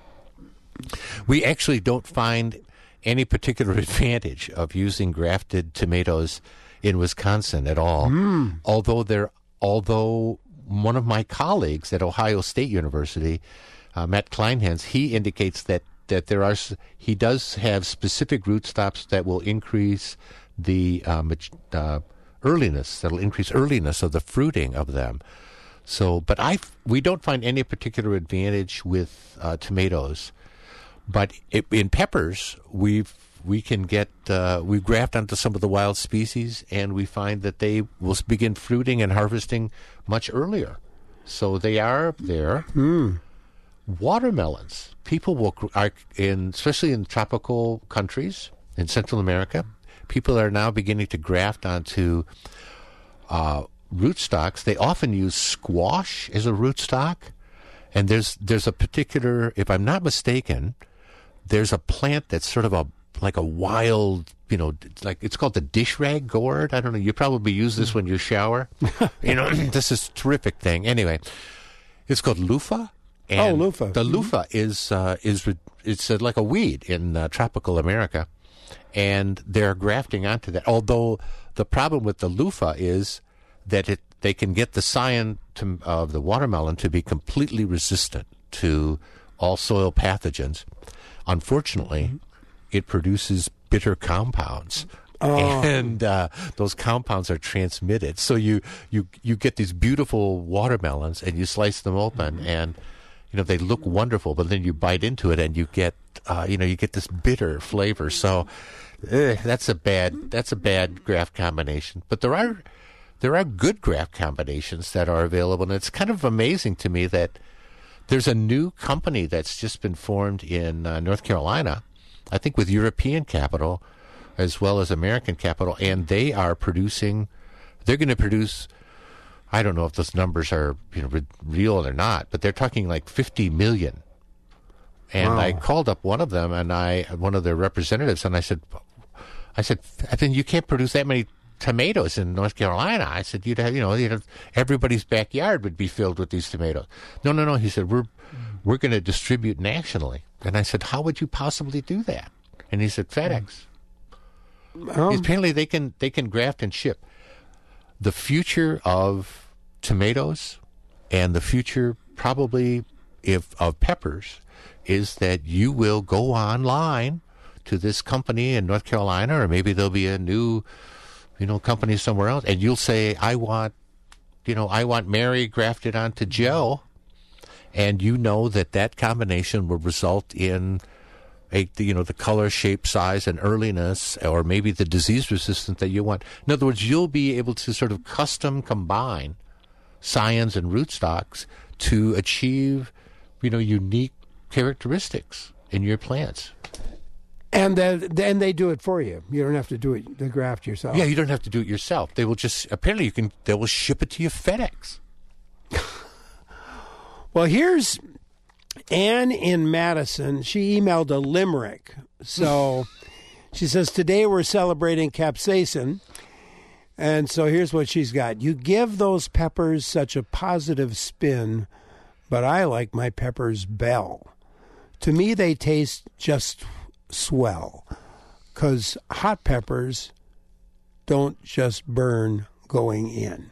we actually don't find any particular advantage of using grafted tomatoes in Wisconsin at all. Mm. Although there, although one of my colleagues at Ohio State University, uh, Matt Kleinhans, he indicates that that there are, he does have specific rootstocks that will increase the um, uh, earliness, that'll increase earliness of the fruiting of them. So, but I, we don't find any particular advantage with uh, tomatoes. But it, in peppers, we've we can get uh, we graft onto some of the wild species, and we find that they will begin fruiting and harvesting much earlier. So they are there. Mm. Watermelons, people will are in, especially in tropical countries in Central America, people are now beginning to graft onto uh, rootstocks. They often use squash as a rootstock, and there's there's a particular, if I'm not mistaken, there's a plant that's sort of a like a wild, you know, like it's called the dish rag gourd. I don't know. You probably use this when you shower. You know, this is a terrific thing. Anyway, it's called loofah. And oh, loofah. The loofah is uh, is it's uh, like a weed in uh, tropical America, and they're grafting onto that. Although the problem with the loofah is that it they can get the scion to, of the watermelon to be completely resistant to all soil pathogens. Unfortunately, mm-hmm. it produces bitter compounds. Oh. And uh, those compounds are transmitted. So you, you, you get these beautiful watermelons, and you slice them open, mm-hmm. and you know they look wonderful. But then you bite into it, and you get uh, you know you get this bitter flavor. So eh, that's a bad that's a bad graft combination. But there are there are good graft combinations that are available, and it's kind of amazing to me that there's a new company that's just been formed in uh, North Carolina, I think with European capital as well as American capital, and they are producing, they're going to produce, I don't know if those numbers are you know re- real or not, but they're talking like fifty million. And wow. I called up one of them, and I, one of their representatives, and I said, I said, I think you can't produce that many tomatoes in North Carolina. I said, you'd have, you know, you'd have, everybody's backyard would be filled with these tomatoes. No, no, no. He said, we're we're going to distribute nationally. And I said, how would you possibly do that? And he said, FedEx. Um, Apparently, they can they can graft and ship. The future of tomatoes and the future probably if of peppers is that you will go online to this company in North Carolina, or maybe there'll be a new you know, company somewhere else, and you'll say, I want, you know, I want Mary grafted onto Joe, and you know that that combination will result in, a, you know, the color, shape, size, and earliness, or maybe the disease resistance that you want. In other words, you'll be able to sort of custom combine scions and rootstocks to achieve, you know, unique characteristics in your plants. And then they do it for you. You don't have to do it, the graft yourself. Yeah, you don't have to do it yourself. They will just, apparently you can, they will ship it to you FedEx. Well, here's Anne in Madison. She emailed a limerick. So She says, today we're celebrating capsaicin. And so here's what she's got. You give those peppers such a positive spin, but I like my peppers bell. To me, they taste just swell, because hot peppers don't just burn going in.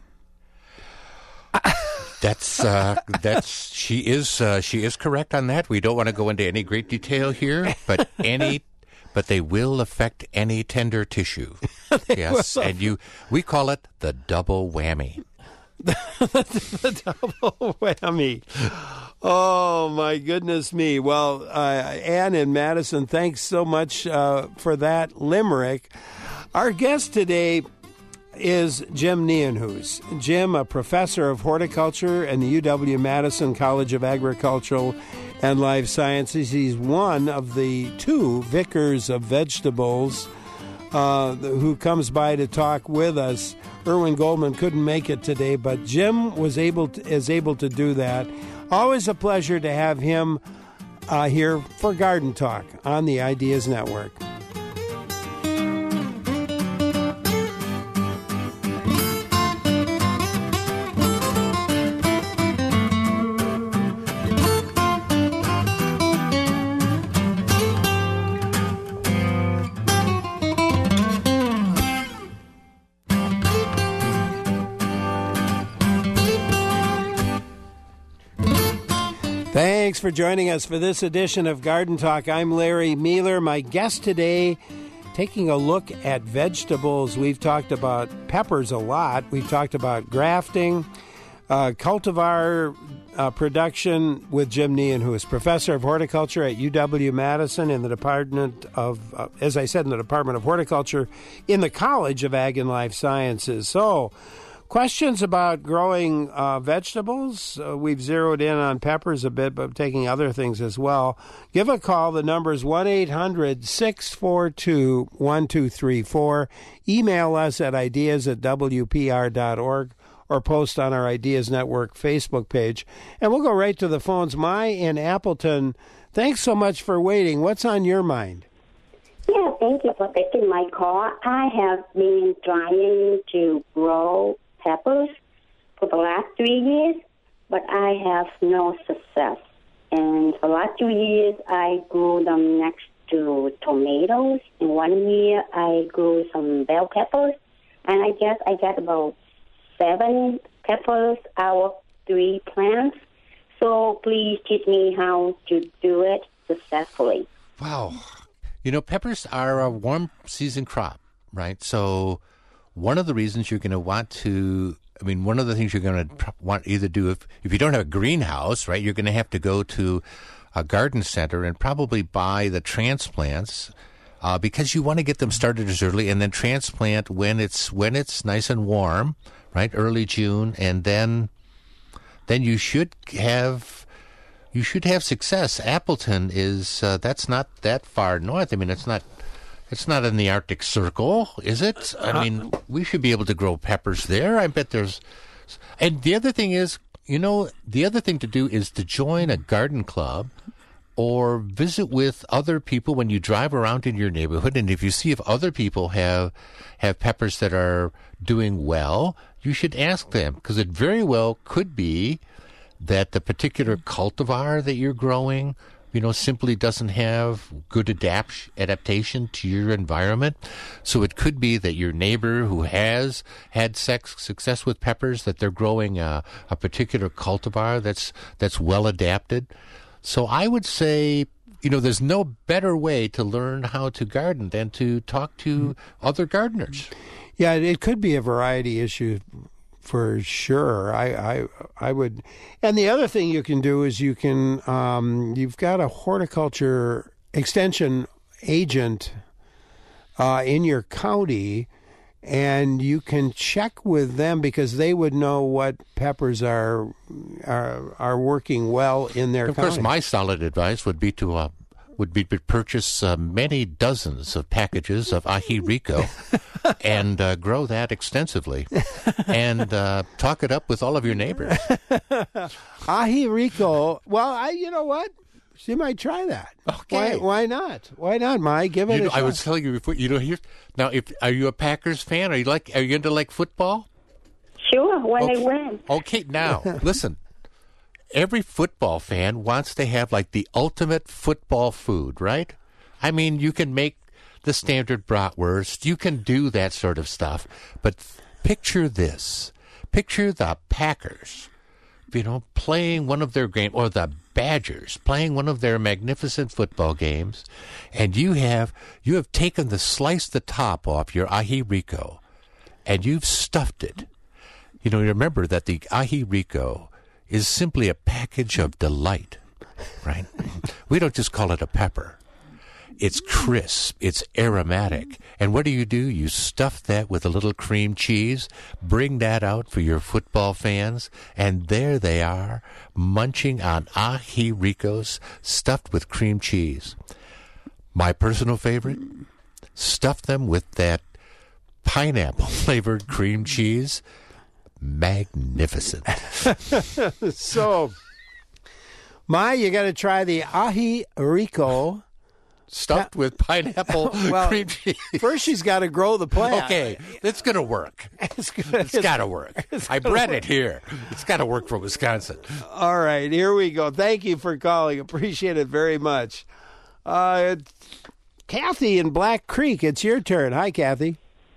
That's uh, that's she is uh, she is correct on that. We don't want to go into any great detail here, but any but they will affect any tender tissue. Yes, will. And you we call it the double whammy. the, the double whammy. Oh my goodness me! Well, uh, Ann in Madison, thanks so much uh, for that limerick. Our guest today is Jim Niehenhuis. Jim, a professor of horticulture in the U W-Madison College of Agricultural and Life Sciences. He's one of the two vicars of vegetables uh, who comes by to talk with us. Erwin Goldman couldn't make it today, but Jim was able to, is able to do that. Always a pleasure to have him uh, here for Garden Talk on the Ideas Network. Thanks for joining us for this edition of Garden Talk. I'm Larry Mealer. My guest today, taking a look at vegetables. We've talked about peppers a lot. We've talked about grafting, uh, cultivar uh, production with Jim Niehenhuis, professor of horticulture at U W-Madison in the Department of, uh, as I said, in the Department of Horticulture in the College of Ag and Life Sciences. So, questions about growing uh, vegetables? Uh, we've zeroed in on peppers a bit, but taking other things as well. Give a call. The number is one eight hundred six four two one two three four. Email us at ideas at w p r dot org or post on our Ideas Network Facebook page. And we'll go right to the phones. Mai in Appleton, thanks so much for waiting. What's on your mind? Yeah, thank you for taking my call. I have been trying to grow peppers for the last three years, but I have no success. And for the last two years, I grew them next to tomatoes. In one year, I grew some bell peppers, and I guess I got about seven peppers out of three plants. So please teach me how to do it successfully. Wow. You know, peppers are a warm season crop, right? So one of the reasons you're going to want to, I mean, one of the things you're going to want to either do, if, if you don't have a greenhouse, right, you're going to have to go to a garden center and probably buy the transplants uh, because you want to get them started as early and then transplant when it's when it's nice and warm, right, early June, and then then you should have you should have success. Appleton is uh, that's not that far north. I mean, it's not. It's not in the Arctic Circle, is it? I mean, we should be able to grow peppers there. I bet there's... And the other thing is, you know, the other thing to do is to join a garden club or visit with other people when you drive around in your neighborhood. And if you see if other people have have peppers that are doing well, you should ask them, because it very well could be that the particular cultivar that you're growing, you know, simply doesn't have good adapt- adaptation to your environment. So it could be that your neighbor who has had sex, success with peppers, that they're growing a, a particular cultivar that's that's well adapted. So I would say, you know, there's no better way to learn how to garden than to talk to mm-hmm. other gardeners. Yeah, it could be a variety issue. For sure, I, I I would, and the other thing you can do is you can um, you've got a horticulture extension agent uh, in your county, and you can check with them because they would know what peppers are are are working well in their of county. Of course, my solid advice would be to uh, would be to purchase uh, many dozens of packages of ají rico and uh, grow that extensively and uh, talk it up with all of your neighbors. Ají rico. Well, I you know what? She might try that. Okay. Why, why not? Why not, Mai? Give it You a know, shot. I was telling you before. You know, here now. If are you a Packers fan? Are you like? Are you into like football? Sure, when okay. they win. Okay, now listen. Every football fan wants to have like the ultimate football food, right? I mean, you can make the standard bratwurst. You can do that sort of stuff. But picture this. Picture the Packers, you know, playing one of their games, or the Badgers playing one of their magnificent football games, and you have you have taken the sliced the top off your ahi rico, and you've stuffed it. You know, remember that the ahi rico is simply a package of delight, right? We don't just call it a pepper. It's crisp, it's aromatic. And what do you do? You stuff that with a little cream cheese, bring that out for your football fans, and there they are, munching on ahi ricos stuffed with cream cheese. My personal favorite, stuff them with that pineapple-flavored cream cheese. Magnificent. So, Mai, you got to try the ahi rico. Stuffed with pineapple well, cream cheese. First, she's got to grow the plant. Okay, it's going to work. It's, gonna, it's got to work. I bred it here. It's got to work for Wisconsin. All right, here we go. Thank you for calling. Appreciate it very much. Uh, Kathy in Black Creek, it's your turn. Hi, Kathy.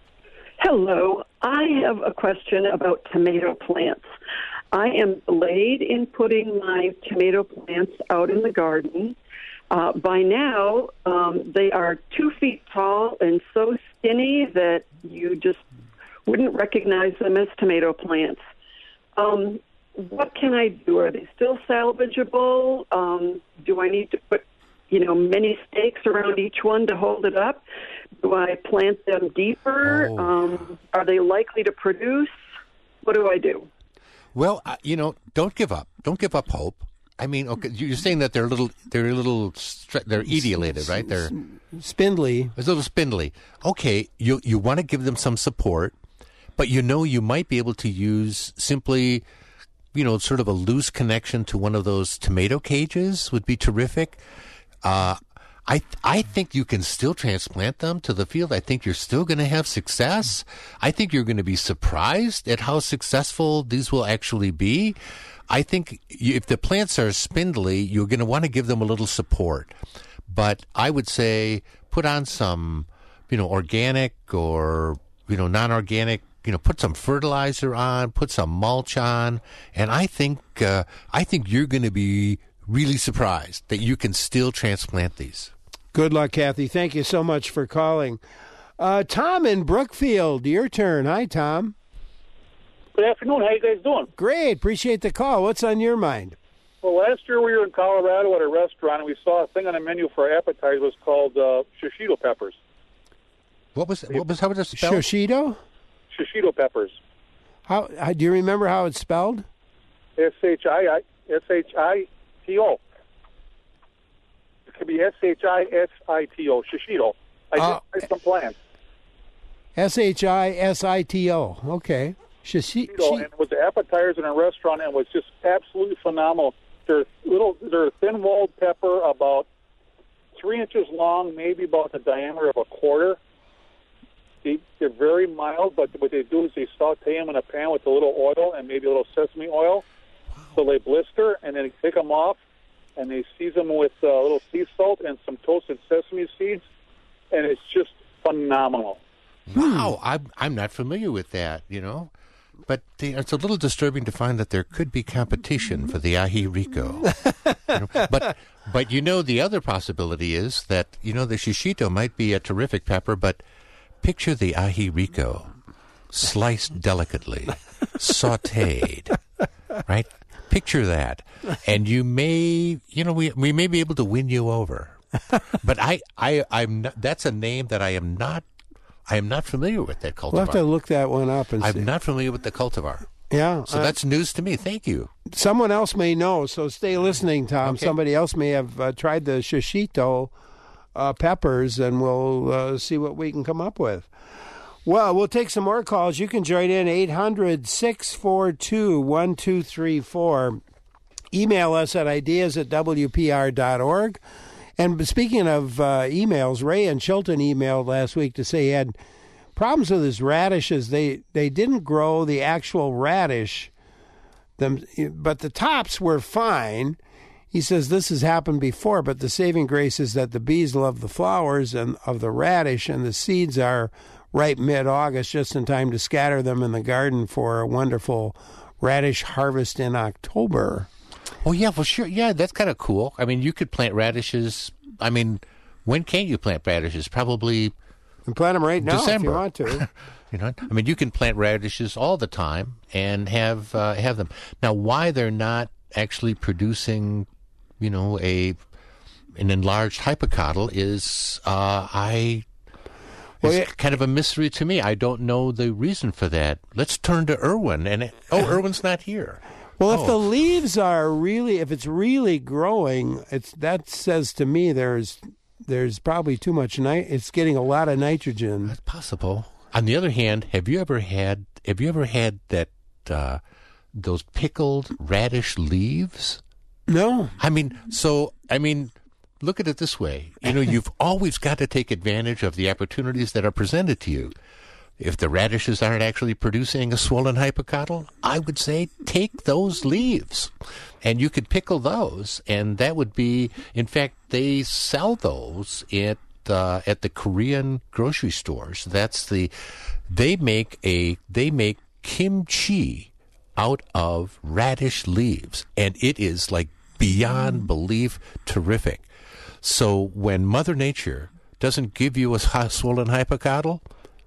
Hello. I have a question about tomato plants. I am delayed in putting my tomato plants out in the garden. Uh, by now, um, they are two feet tall and so skinny that you just wouldn't recognize them as tomato plants. Um, what can I do? Are they still salvageable? Um, do I need to put, you know, many stakes around each one to hold it up? Do I plant them deeper? Oh. Um, are they likely to produce? What do I do? Well, uh, you know, don't give up. Don't give up hope. I mean, okay, you're saying that they're a little, they're a little, they're etiolated, right? They're spindly. It's a little spindly. Okay, you you want to give them some support, but you know you might be able to use simply, you know, sort of a loose connection to one of those tomato cages would be terrific. Uh, I I think you can still transplant them to the field. I think you're still going to have success. I think you're going to be surprised at how successful these will actually be. I think if the plants are spindly, you're going to want to give them a little support. But I would say put on some, you know, organic or, you know, non-organic, you know, put some fertilizer on, put some mulch on. And I think, uh, I think you're going to be really surprised that you can still transplant these. Good luck, Kathy. Thank you so much for calling. Uh, Tom in Brookfield, your turn. Hi, Tom. Good afternoon. How you guys doing? Great. Appreciate the call. What's on your mind? Well, last year we were in Colorado at a restaurant, and we saw a thing on the menu for appetizers was called uh, shishito peppers. What was what was how was it spelled? Shishito? Shishito peppers. How, how do you remember how it's spelled? S H I I S H I T O. It could be S H I S I T O. Shishito. I Uh, just tried some plants. S H I S I T O. Okay. Shishi- And it was appetizers in a restaurant, and it was just absolutely phenomenal. They're little, they're a thin-walled pepper, about three inches long, maybe about the diameter of a quarter. They, they're very mild, but what they do is they saute them in a pan with a little oil and maybe a little sesame oil, so they blister, and then they take them off, and they season them with uh, a little sea salt and some toasted sesame seeds, and it's just phenomenal. Wow, I'm I'm not familiar with that, you know. But the, it's a little disturbing to find that there could be competition for the ahi rico. You know? But but you know the other possibility is that you know the shishito might be a terrific pepper, but picture the ahi rico sliced delicately, sautéed, right? Picture that, and you may you know we we may be able to win you over. But I I I'm not, that's a name that I am not. I am not familiar with that cultivar. We'll have to look that one up and I'm see. not familiar with the cultivar. Yeah. So uh, that's news to me. Thank you. Someone else may know, so stay listening, Tom. Okay. Somebody else may have uh, tried the shishito uh, peppers, and we'll uh, see what we can come up with. Well, we'll take some more calls. You can join in eight hundred, six four two, one two three four. email us at ideas at w p r dot org. And speaking of uh, emails, Ray in Chilton emailed last week to say he had problems with his radishes. They they didn't grow the actual radish, them, but the tops were fine. He says this has happened before, but the saving grace is that the bees love the flowers and of the radish, and the seeds are ripe mid-August, just in time to scatter them in the garden for a wonderful radish harvest in October. Oh, yeah, well, sure. Yeah, that's kind of cool. I mean, you could plant radishes. I mean, when can't you plant radishes? Probably you can plant them right now December. if you want to. You know, I mean, you can plant radishes all the time and have uh, have them. Now, why they're not actually producing, you know, a an enlarged hypocotyl is uh, I well, is yeah. kind of a mystery to me. I don't know the reason for that. Let's turn to Irwin. And oh, Irwin's not here. Well, oh. if the leaves are really, if it's really growing, it's that says to me there's there's probably too much nit. It's getting a lot of nitrogen. That's possible. On the other hand, have you ever had have you ever had that uh, those pickled radish leaves? No. I mean, so I mean, look at it this way. You know, you've always got to take advantage of the opportunities that are presented to you. If the radishes aren't actually producing a swollen hypocotyl, I would say take those leaves, and you could pickle those, and that would be. In fact, they sell those at uh, at the Korean grocery stores. That's the they make a they make kimchi out of radish leaves, and it is like beyond belief terrific. So when Mother Nature doesn't give you a swollen hypocotyl,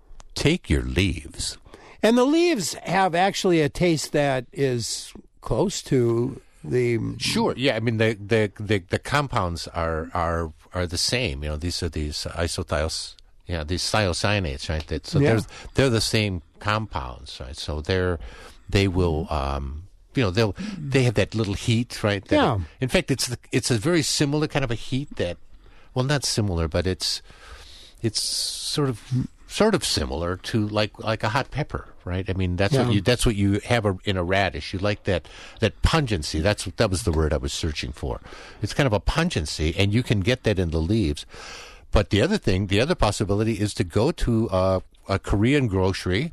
take your leaves. And the leaves have actually a taste that is close to the... Sure, yeah. I mean, the the, the, the compounds are, are are the same. You know, these are these isothiols, yeah, these thiocyanates, right? That, so yeah. they're, they're the same compounds, right? So they're, they will... Um, you know, they'll they have that little heat, right? That yeah. It, in fact, it's the, it's a very similar kind of a heat that, well, not similar, but it's it's sort of sort of similar to like like a hot pepper, right? I mean, that's yeah. what you that's what you have a, in a radish. You like that that pungency. That's that was the word I was searching for. It's kind of a pungency, and you can get that in the leaves. But the other thing, the other possibility is to go to uh, a Korean grocery.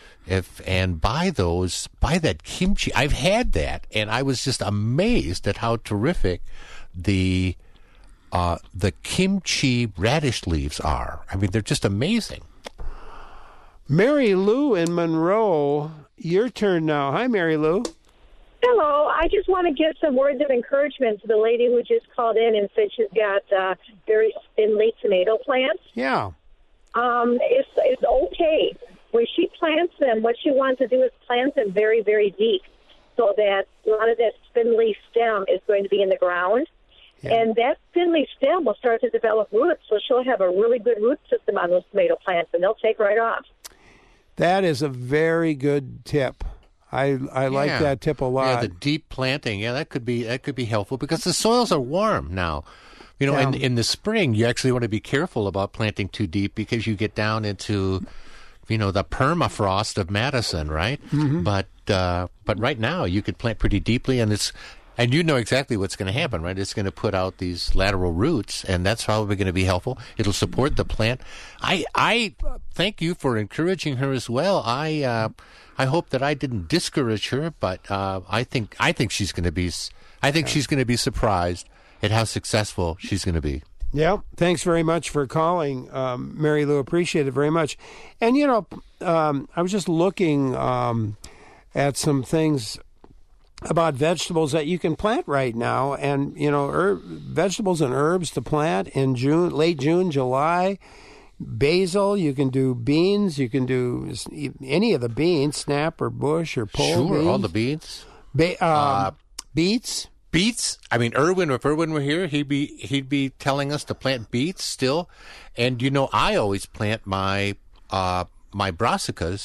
If and buy those, buy that kimchi. I've had that, and I was just amazed at how terrific the uh, the kimchi radish leaves are. I mean, they're just amazing. Mary Lou in Monroe, your turn now. Hi, Mary Lou. Hello. I just want to give some words of encouragement to the lady who just called in and said she's got uh, very spindly tomato plants. Yeah. Um, it's it's okay. When she plants them, what she wants to do is plant them very, very deep so that a lot of that spindly stem is going to be in the ground. Yeah. And that spindly stem will start to develop roots, so she'll have a really good root system on those tomato plants, and they'll take right off. That is a very good tip. I I yeah. like that tip a lot. Yeah, the deep planting, yeah, that could be that could be helpful because the soils are warm now. You know, yeah. in, in the spring, you actually want to be careful about planting too deep because you get down into... you know, the permafrost of Madison, right? Mm-hmm. But uh, but right now you could plant pretty deeply, and it's and you know exactly what's going to happen, right? It's going to put out these lateral roots, and that's probably going to be helpful. It'll support the plant. I I thank you for encouraging her as well. I uh, I hope that I didn't discourage her, but uh, I think I think she's going to be I think yeah. she's going to be surprised at how successful she's going to be. Yeah, thanks very much for calling, um, Mary Lou. Appreciate it very much. And, you know, um, I was just looking um, at some things about vegetables that you can plant right now. And, you know, herb, vegetables and herbs to plant in June, late June, July. Basil, you can do beans. You can do any of the beans, snap or bush or pole Sure, beans. all the beans. Ba- um, uh, beets. Beets. I mean, Irwin. If Irwin were here, he'd be he'd be telling us to plant beets still. And you know, I always plant my uh, my brassicas.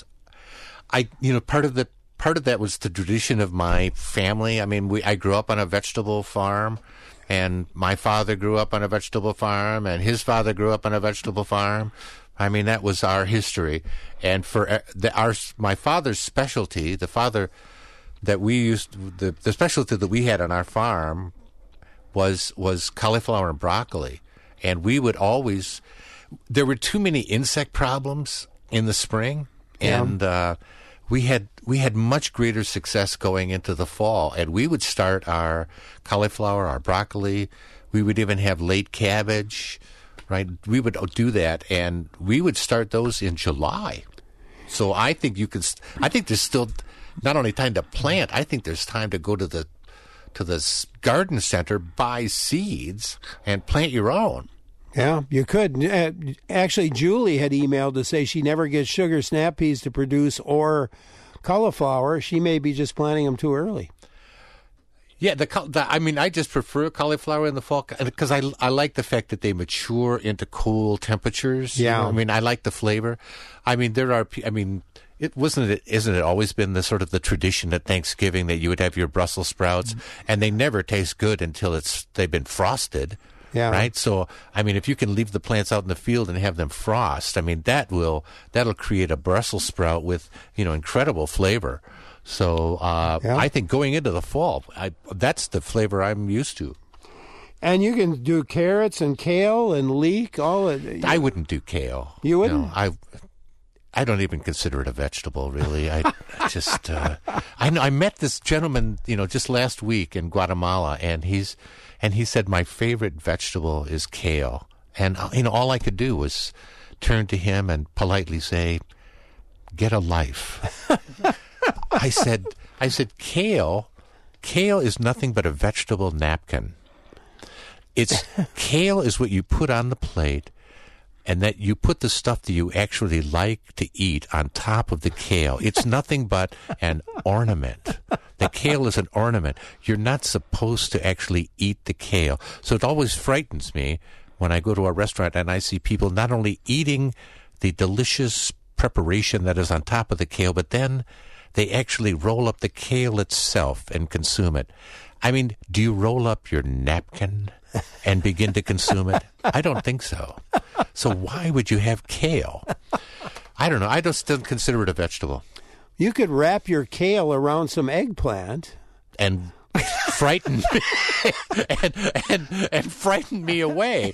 I you know part of the part of that was the tradition of my family. I mean, we I grew up on a vegetable farm, and my father grew up on a vegetable farm, and his father grew up on a vegetable farm. I mean, that was our history. And for uh, the, our my father's specialty, the father. that we used, the, the specialty that we had on our farm was was cauliflower and broccoli. And we would always, there were too many insect problems in the spring, yeah. and uh, we had we had much greater success going into the fall. And we would start our cauliflower, our broccoli. We would even have late cabbage, right? We would do that, and we would start those in July. So I think you can. I think there's still not only time to plant. I think there's time to go to the to the garden center, buy seeds, and plant your own. Yeah, you could. Uh, actually, Julie had emailed to say she never gets sugar snap peas to produce or cauliflower. She may be just planting them too early. Yeah, the, the I mean, I just prefer cauliflower in the fall because I, I like the fact that they mature into cool temperatures. Yeah, you know? I mean, I like the flavor. I mean, there are. I mean, it wasn't it. Isn't it always been the sort of the tradition at Thanksgiving that you would have your Brussels sprouts, mm-hmm. and they never taste good until it's they've been frosted. Yeah. Right. So, I mean, if you can leave the plants out in the field and have them frost, I mean, that will that'll create a Brussels sprout with you know incredible flavor. So uh, yeah. I think going into the fall, I, that's the flavor I'm used to. And you can do carrots and kale and leek. All of, I wouldn't do kale. You wouldn't? No, I I don't even consider it a vegetable, really. I just uh, I know I met this gentleman, you know, just last week in Guatemala, and he's and he said my favorite vegetable is kale, and you know all I could do was turn to him and politely say, "Get a life." I said, I said, kale, kale is nothing but a vegetable napkin. It's kale is what you put on the plate, and that you put the stuff that you actually like to eat on top of the kale. It's nothing but an ornament. The kale is an ornament. You're not supposed to actually eat the kale. So it always frightens me when I go to a restaurant and I see people not only eating the delicious preparation that is on top of the kale, but then they actually roll up the kale itself and consume it. I mean, do you roll up your napkin and begin to consume it? I don't think so. So why would you have kale? I don't know. I just don't consider it a vegetable. You could wrap your kale around some eggplant. And frighten me and, and and frighten me away.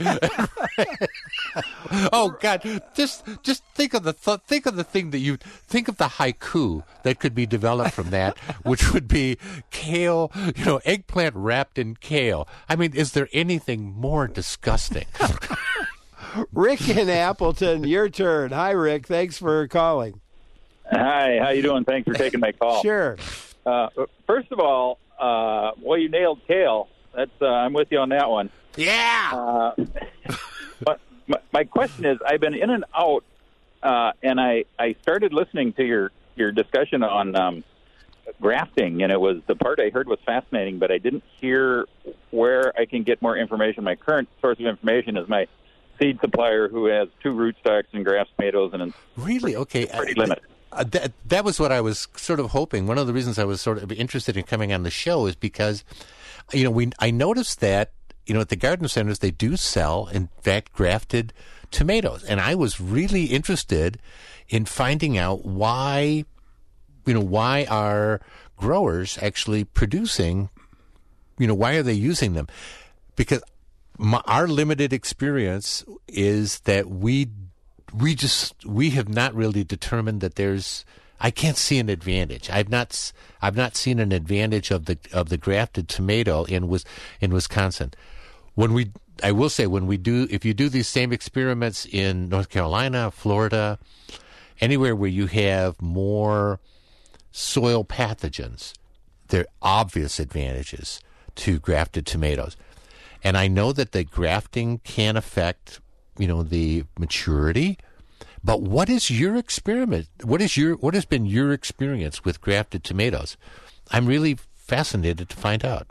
Oh God! Just just think of the th- think of the thing that you think of the haiku that could be developed from that, which would be kale, you know, eggplant wrapped in kale. I mean, is there anything more disgusting? Rick in Appleton, your turn. Hi, Rick. Thanks for calling. Hi. How you doing? Thanks for taking my call. Sure. Uh, first of all. Uh, well, you nailed kale. That's uh, I'm with you on that one. Yeah. Uh, but my, my question is, I've been in and out, uh, and I, I started listening to your, your discussion on um, grafting, and it was the part I heard was fascinating, but I didn't hear where I can get more information. My current source of information is my seed supplier, who has two rootstocks and graft tomatoes, and it's really okay. Pretty limited. Uh, that, that was what I was sort of hoping. One of the reasons I was sort of interested in coming on the show is because, you know, we I noticed that, you know, at the garden centers, they do sell, in fact, grafted tomatoes. And I was really interested in finding out why, you know, why are growers actually producing, you know, why are they using them? Because my, our limited experience is that we We just we have not really determined that there's. I can't see an advantage. I've not I've not seen an advantage of the of the grafted tomato in was in Wisconsin. When we I will say when we do if you do these same experiments in North Carolina, Florida, anywhere where you have more soil pathogens, there are obvious advantages to grafted tomatoes. And I know that the grafting can affect, you know, the maturity. But what is your experiment? What is your what has been your experience with grafted tomatoes? I'm really fascinated to find out.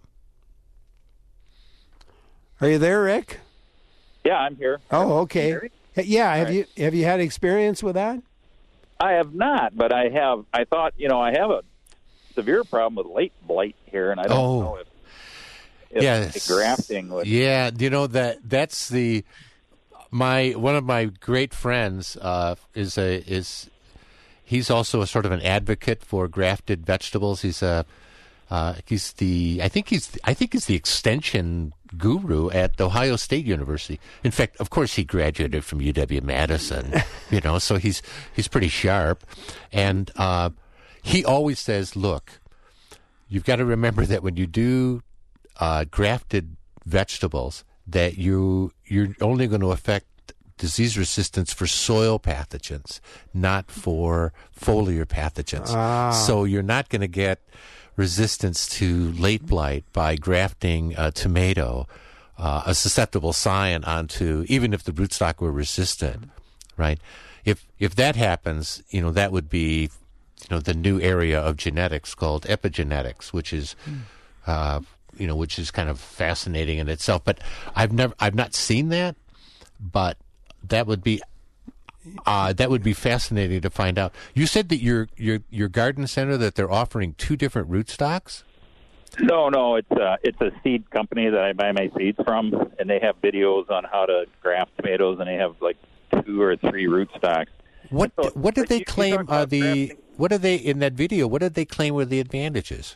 Are you there, Rick? Yeah, I'm here. Oh, okay. Yeah, have right. you have you had experience with that? I have not, but I have. I thought, you know, I have a severe problem with late blight here, and I don't oh. know if, if yes. grafting would. Yeah, you know that that's the my one of my great friends uh, is a is he's also a sort of an advocate for grafted vegetables. He's a Uh, he's the I think he's I think he's the extension guru at Ohio State University. In fact, of course, he graduated from U W Madison. You know, so he's he's pretty sharp, and uh, he always says, "Look, you've got to remember that when you do uh, grafted vegetables, that you you're only going to affect disease resistance for soil pathogens, not for foliar pathogens. Ah. So you're not going to get resistance to late blight by grafting a tomato, uh, a susceptible scion onto, even if the rootstock were resistant, right? If if that happens, you know, that would be, you know, the new area of genetics called epigenetics, which is, uh, you know, which is kind of fascinating in itself. But I've never, I've not seen that, but that would be, uh, that would be fascinating to find out. You said that your your your garden center, that they're offering two different rootstocks? No, no, it's a, it's a seed company that I buy my seeds from, and they have videos on how to graft tomatoes, and they have like two or three rootstocks. What So, what did but they you- you claim talk are about the grafting. what did they in that video? What did they claim were the advantages?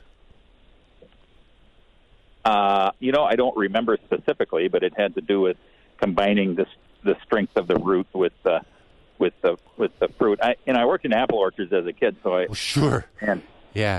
Uh, you know, I don't remember specifically, but it had to do with combining this the strength of the root with the with the with the fruit. I, and I worked in apple orchards as a kid, so I Oh, sure. and Yeah.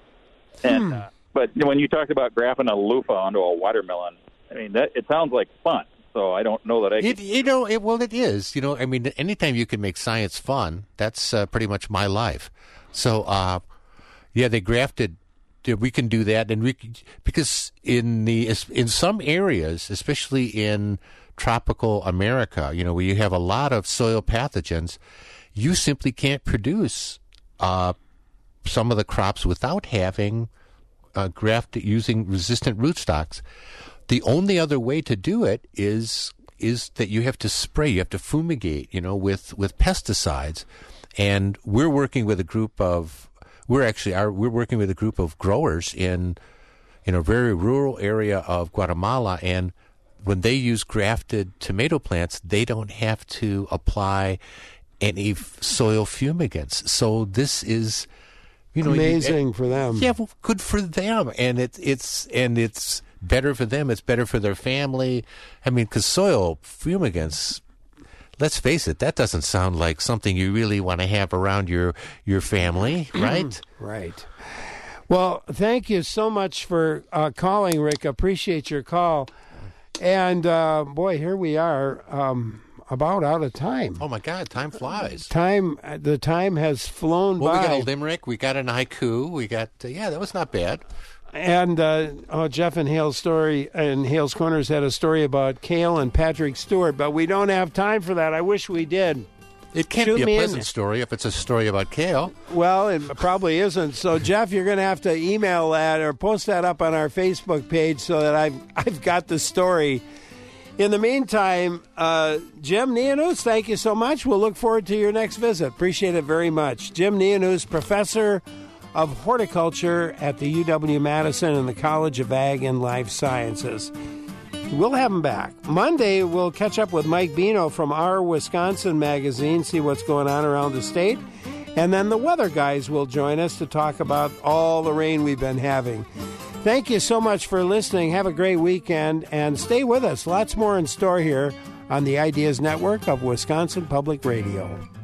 and uh, but when you talked about grafting a loofah onto a watermelon, I mean that it sounds like fun. So I don't know that I. It, Could, you know, it, well, it is. You know, I mean, anytime you can make science fun, that's uh, pretty much my life. So, uh, yeah, they grafted. yeah, We can do that, and we could- because in the in some areas, especially in tropical America, you know, where you have a lot of soil pathogens, you simply can't produce uh, some of the crops without having uh, grafted using resistant rootstocks. The only other way to do it is is that you have to spray, you have to fumigate, you know, with, with pesticides. And we're working with a group of we're actually are we're working with a group of growers in in a very rural area of Guatemala, and when they use grafted tomato plants, they don't have to apply any f- soil fumigants. So this is, you know, Amazing for them. Yeah, well, good for them, and it, it's and it's better for them. It's better for their family. I mean, because soil fumigants, let's face it, that doesn't sound like something you really want to have around your your family, right? Right. Well, thank you so much for uh, calling, Rick. Appreciate your call. And, uh, boy, here we are, um, about out of time. Oh, my God, time flies. Time, the time has flown Well, by. we got a limerick, we got an haiku, we got, uh, yeah, that was not bad. And uh, oh, Jeff and Hale's story, and Hale's Corners had a story about Kale and Patrick Stewart, but we don't have time for that. I wish we did. It can't Shoot be a me in. pleasant story if it's a story about kale. Well, it probably isn't. So, Jeff, you're going to have to email that or post that up on our Facebook page so that I've, I've got the story. In the meantime, uh, Jim Neonus, thank you so much. We'll look forward to your next visit. Appreciate it very much. Jim Neonus, professor of horticulture at the U W Madison and the College of Ag and Life Sciences. We'll have him back. Monday, we'll catch up with Mike Bino from Our Wisconsin magazine, see what's going on around the state. And then the weather guys will join us to talk about all the rain we've been having. Thank you so much for listening. Have a great weekend, and stay with us. Lots more in store here on the Ideas Network of Wisconsin Public Radio.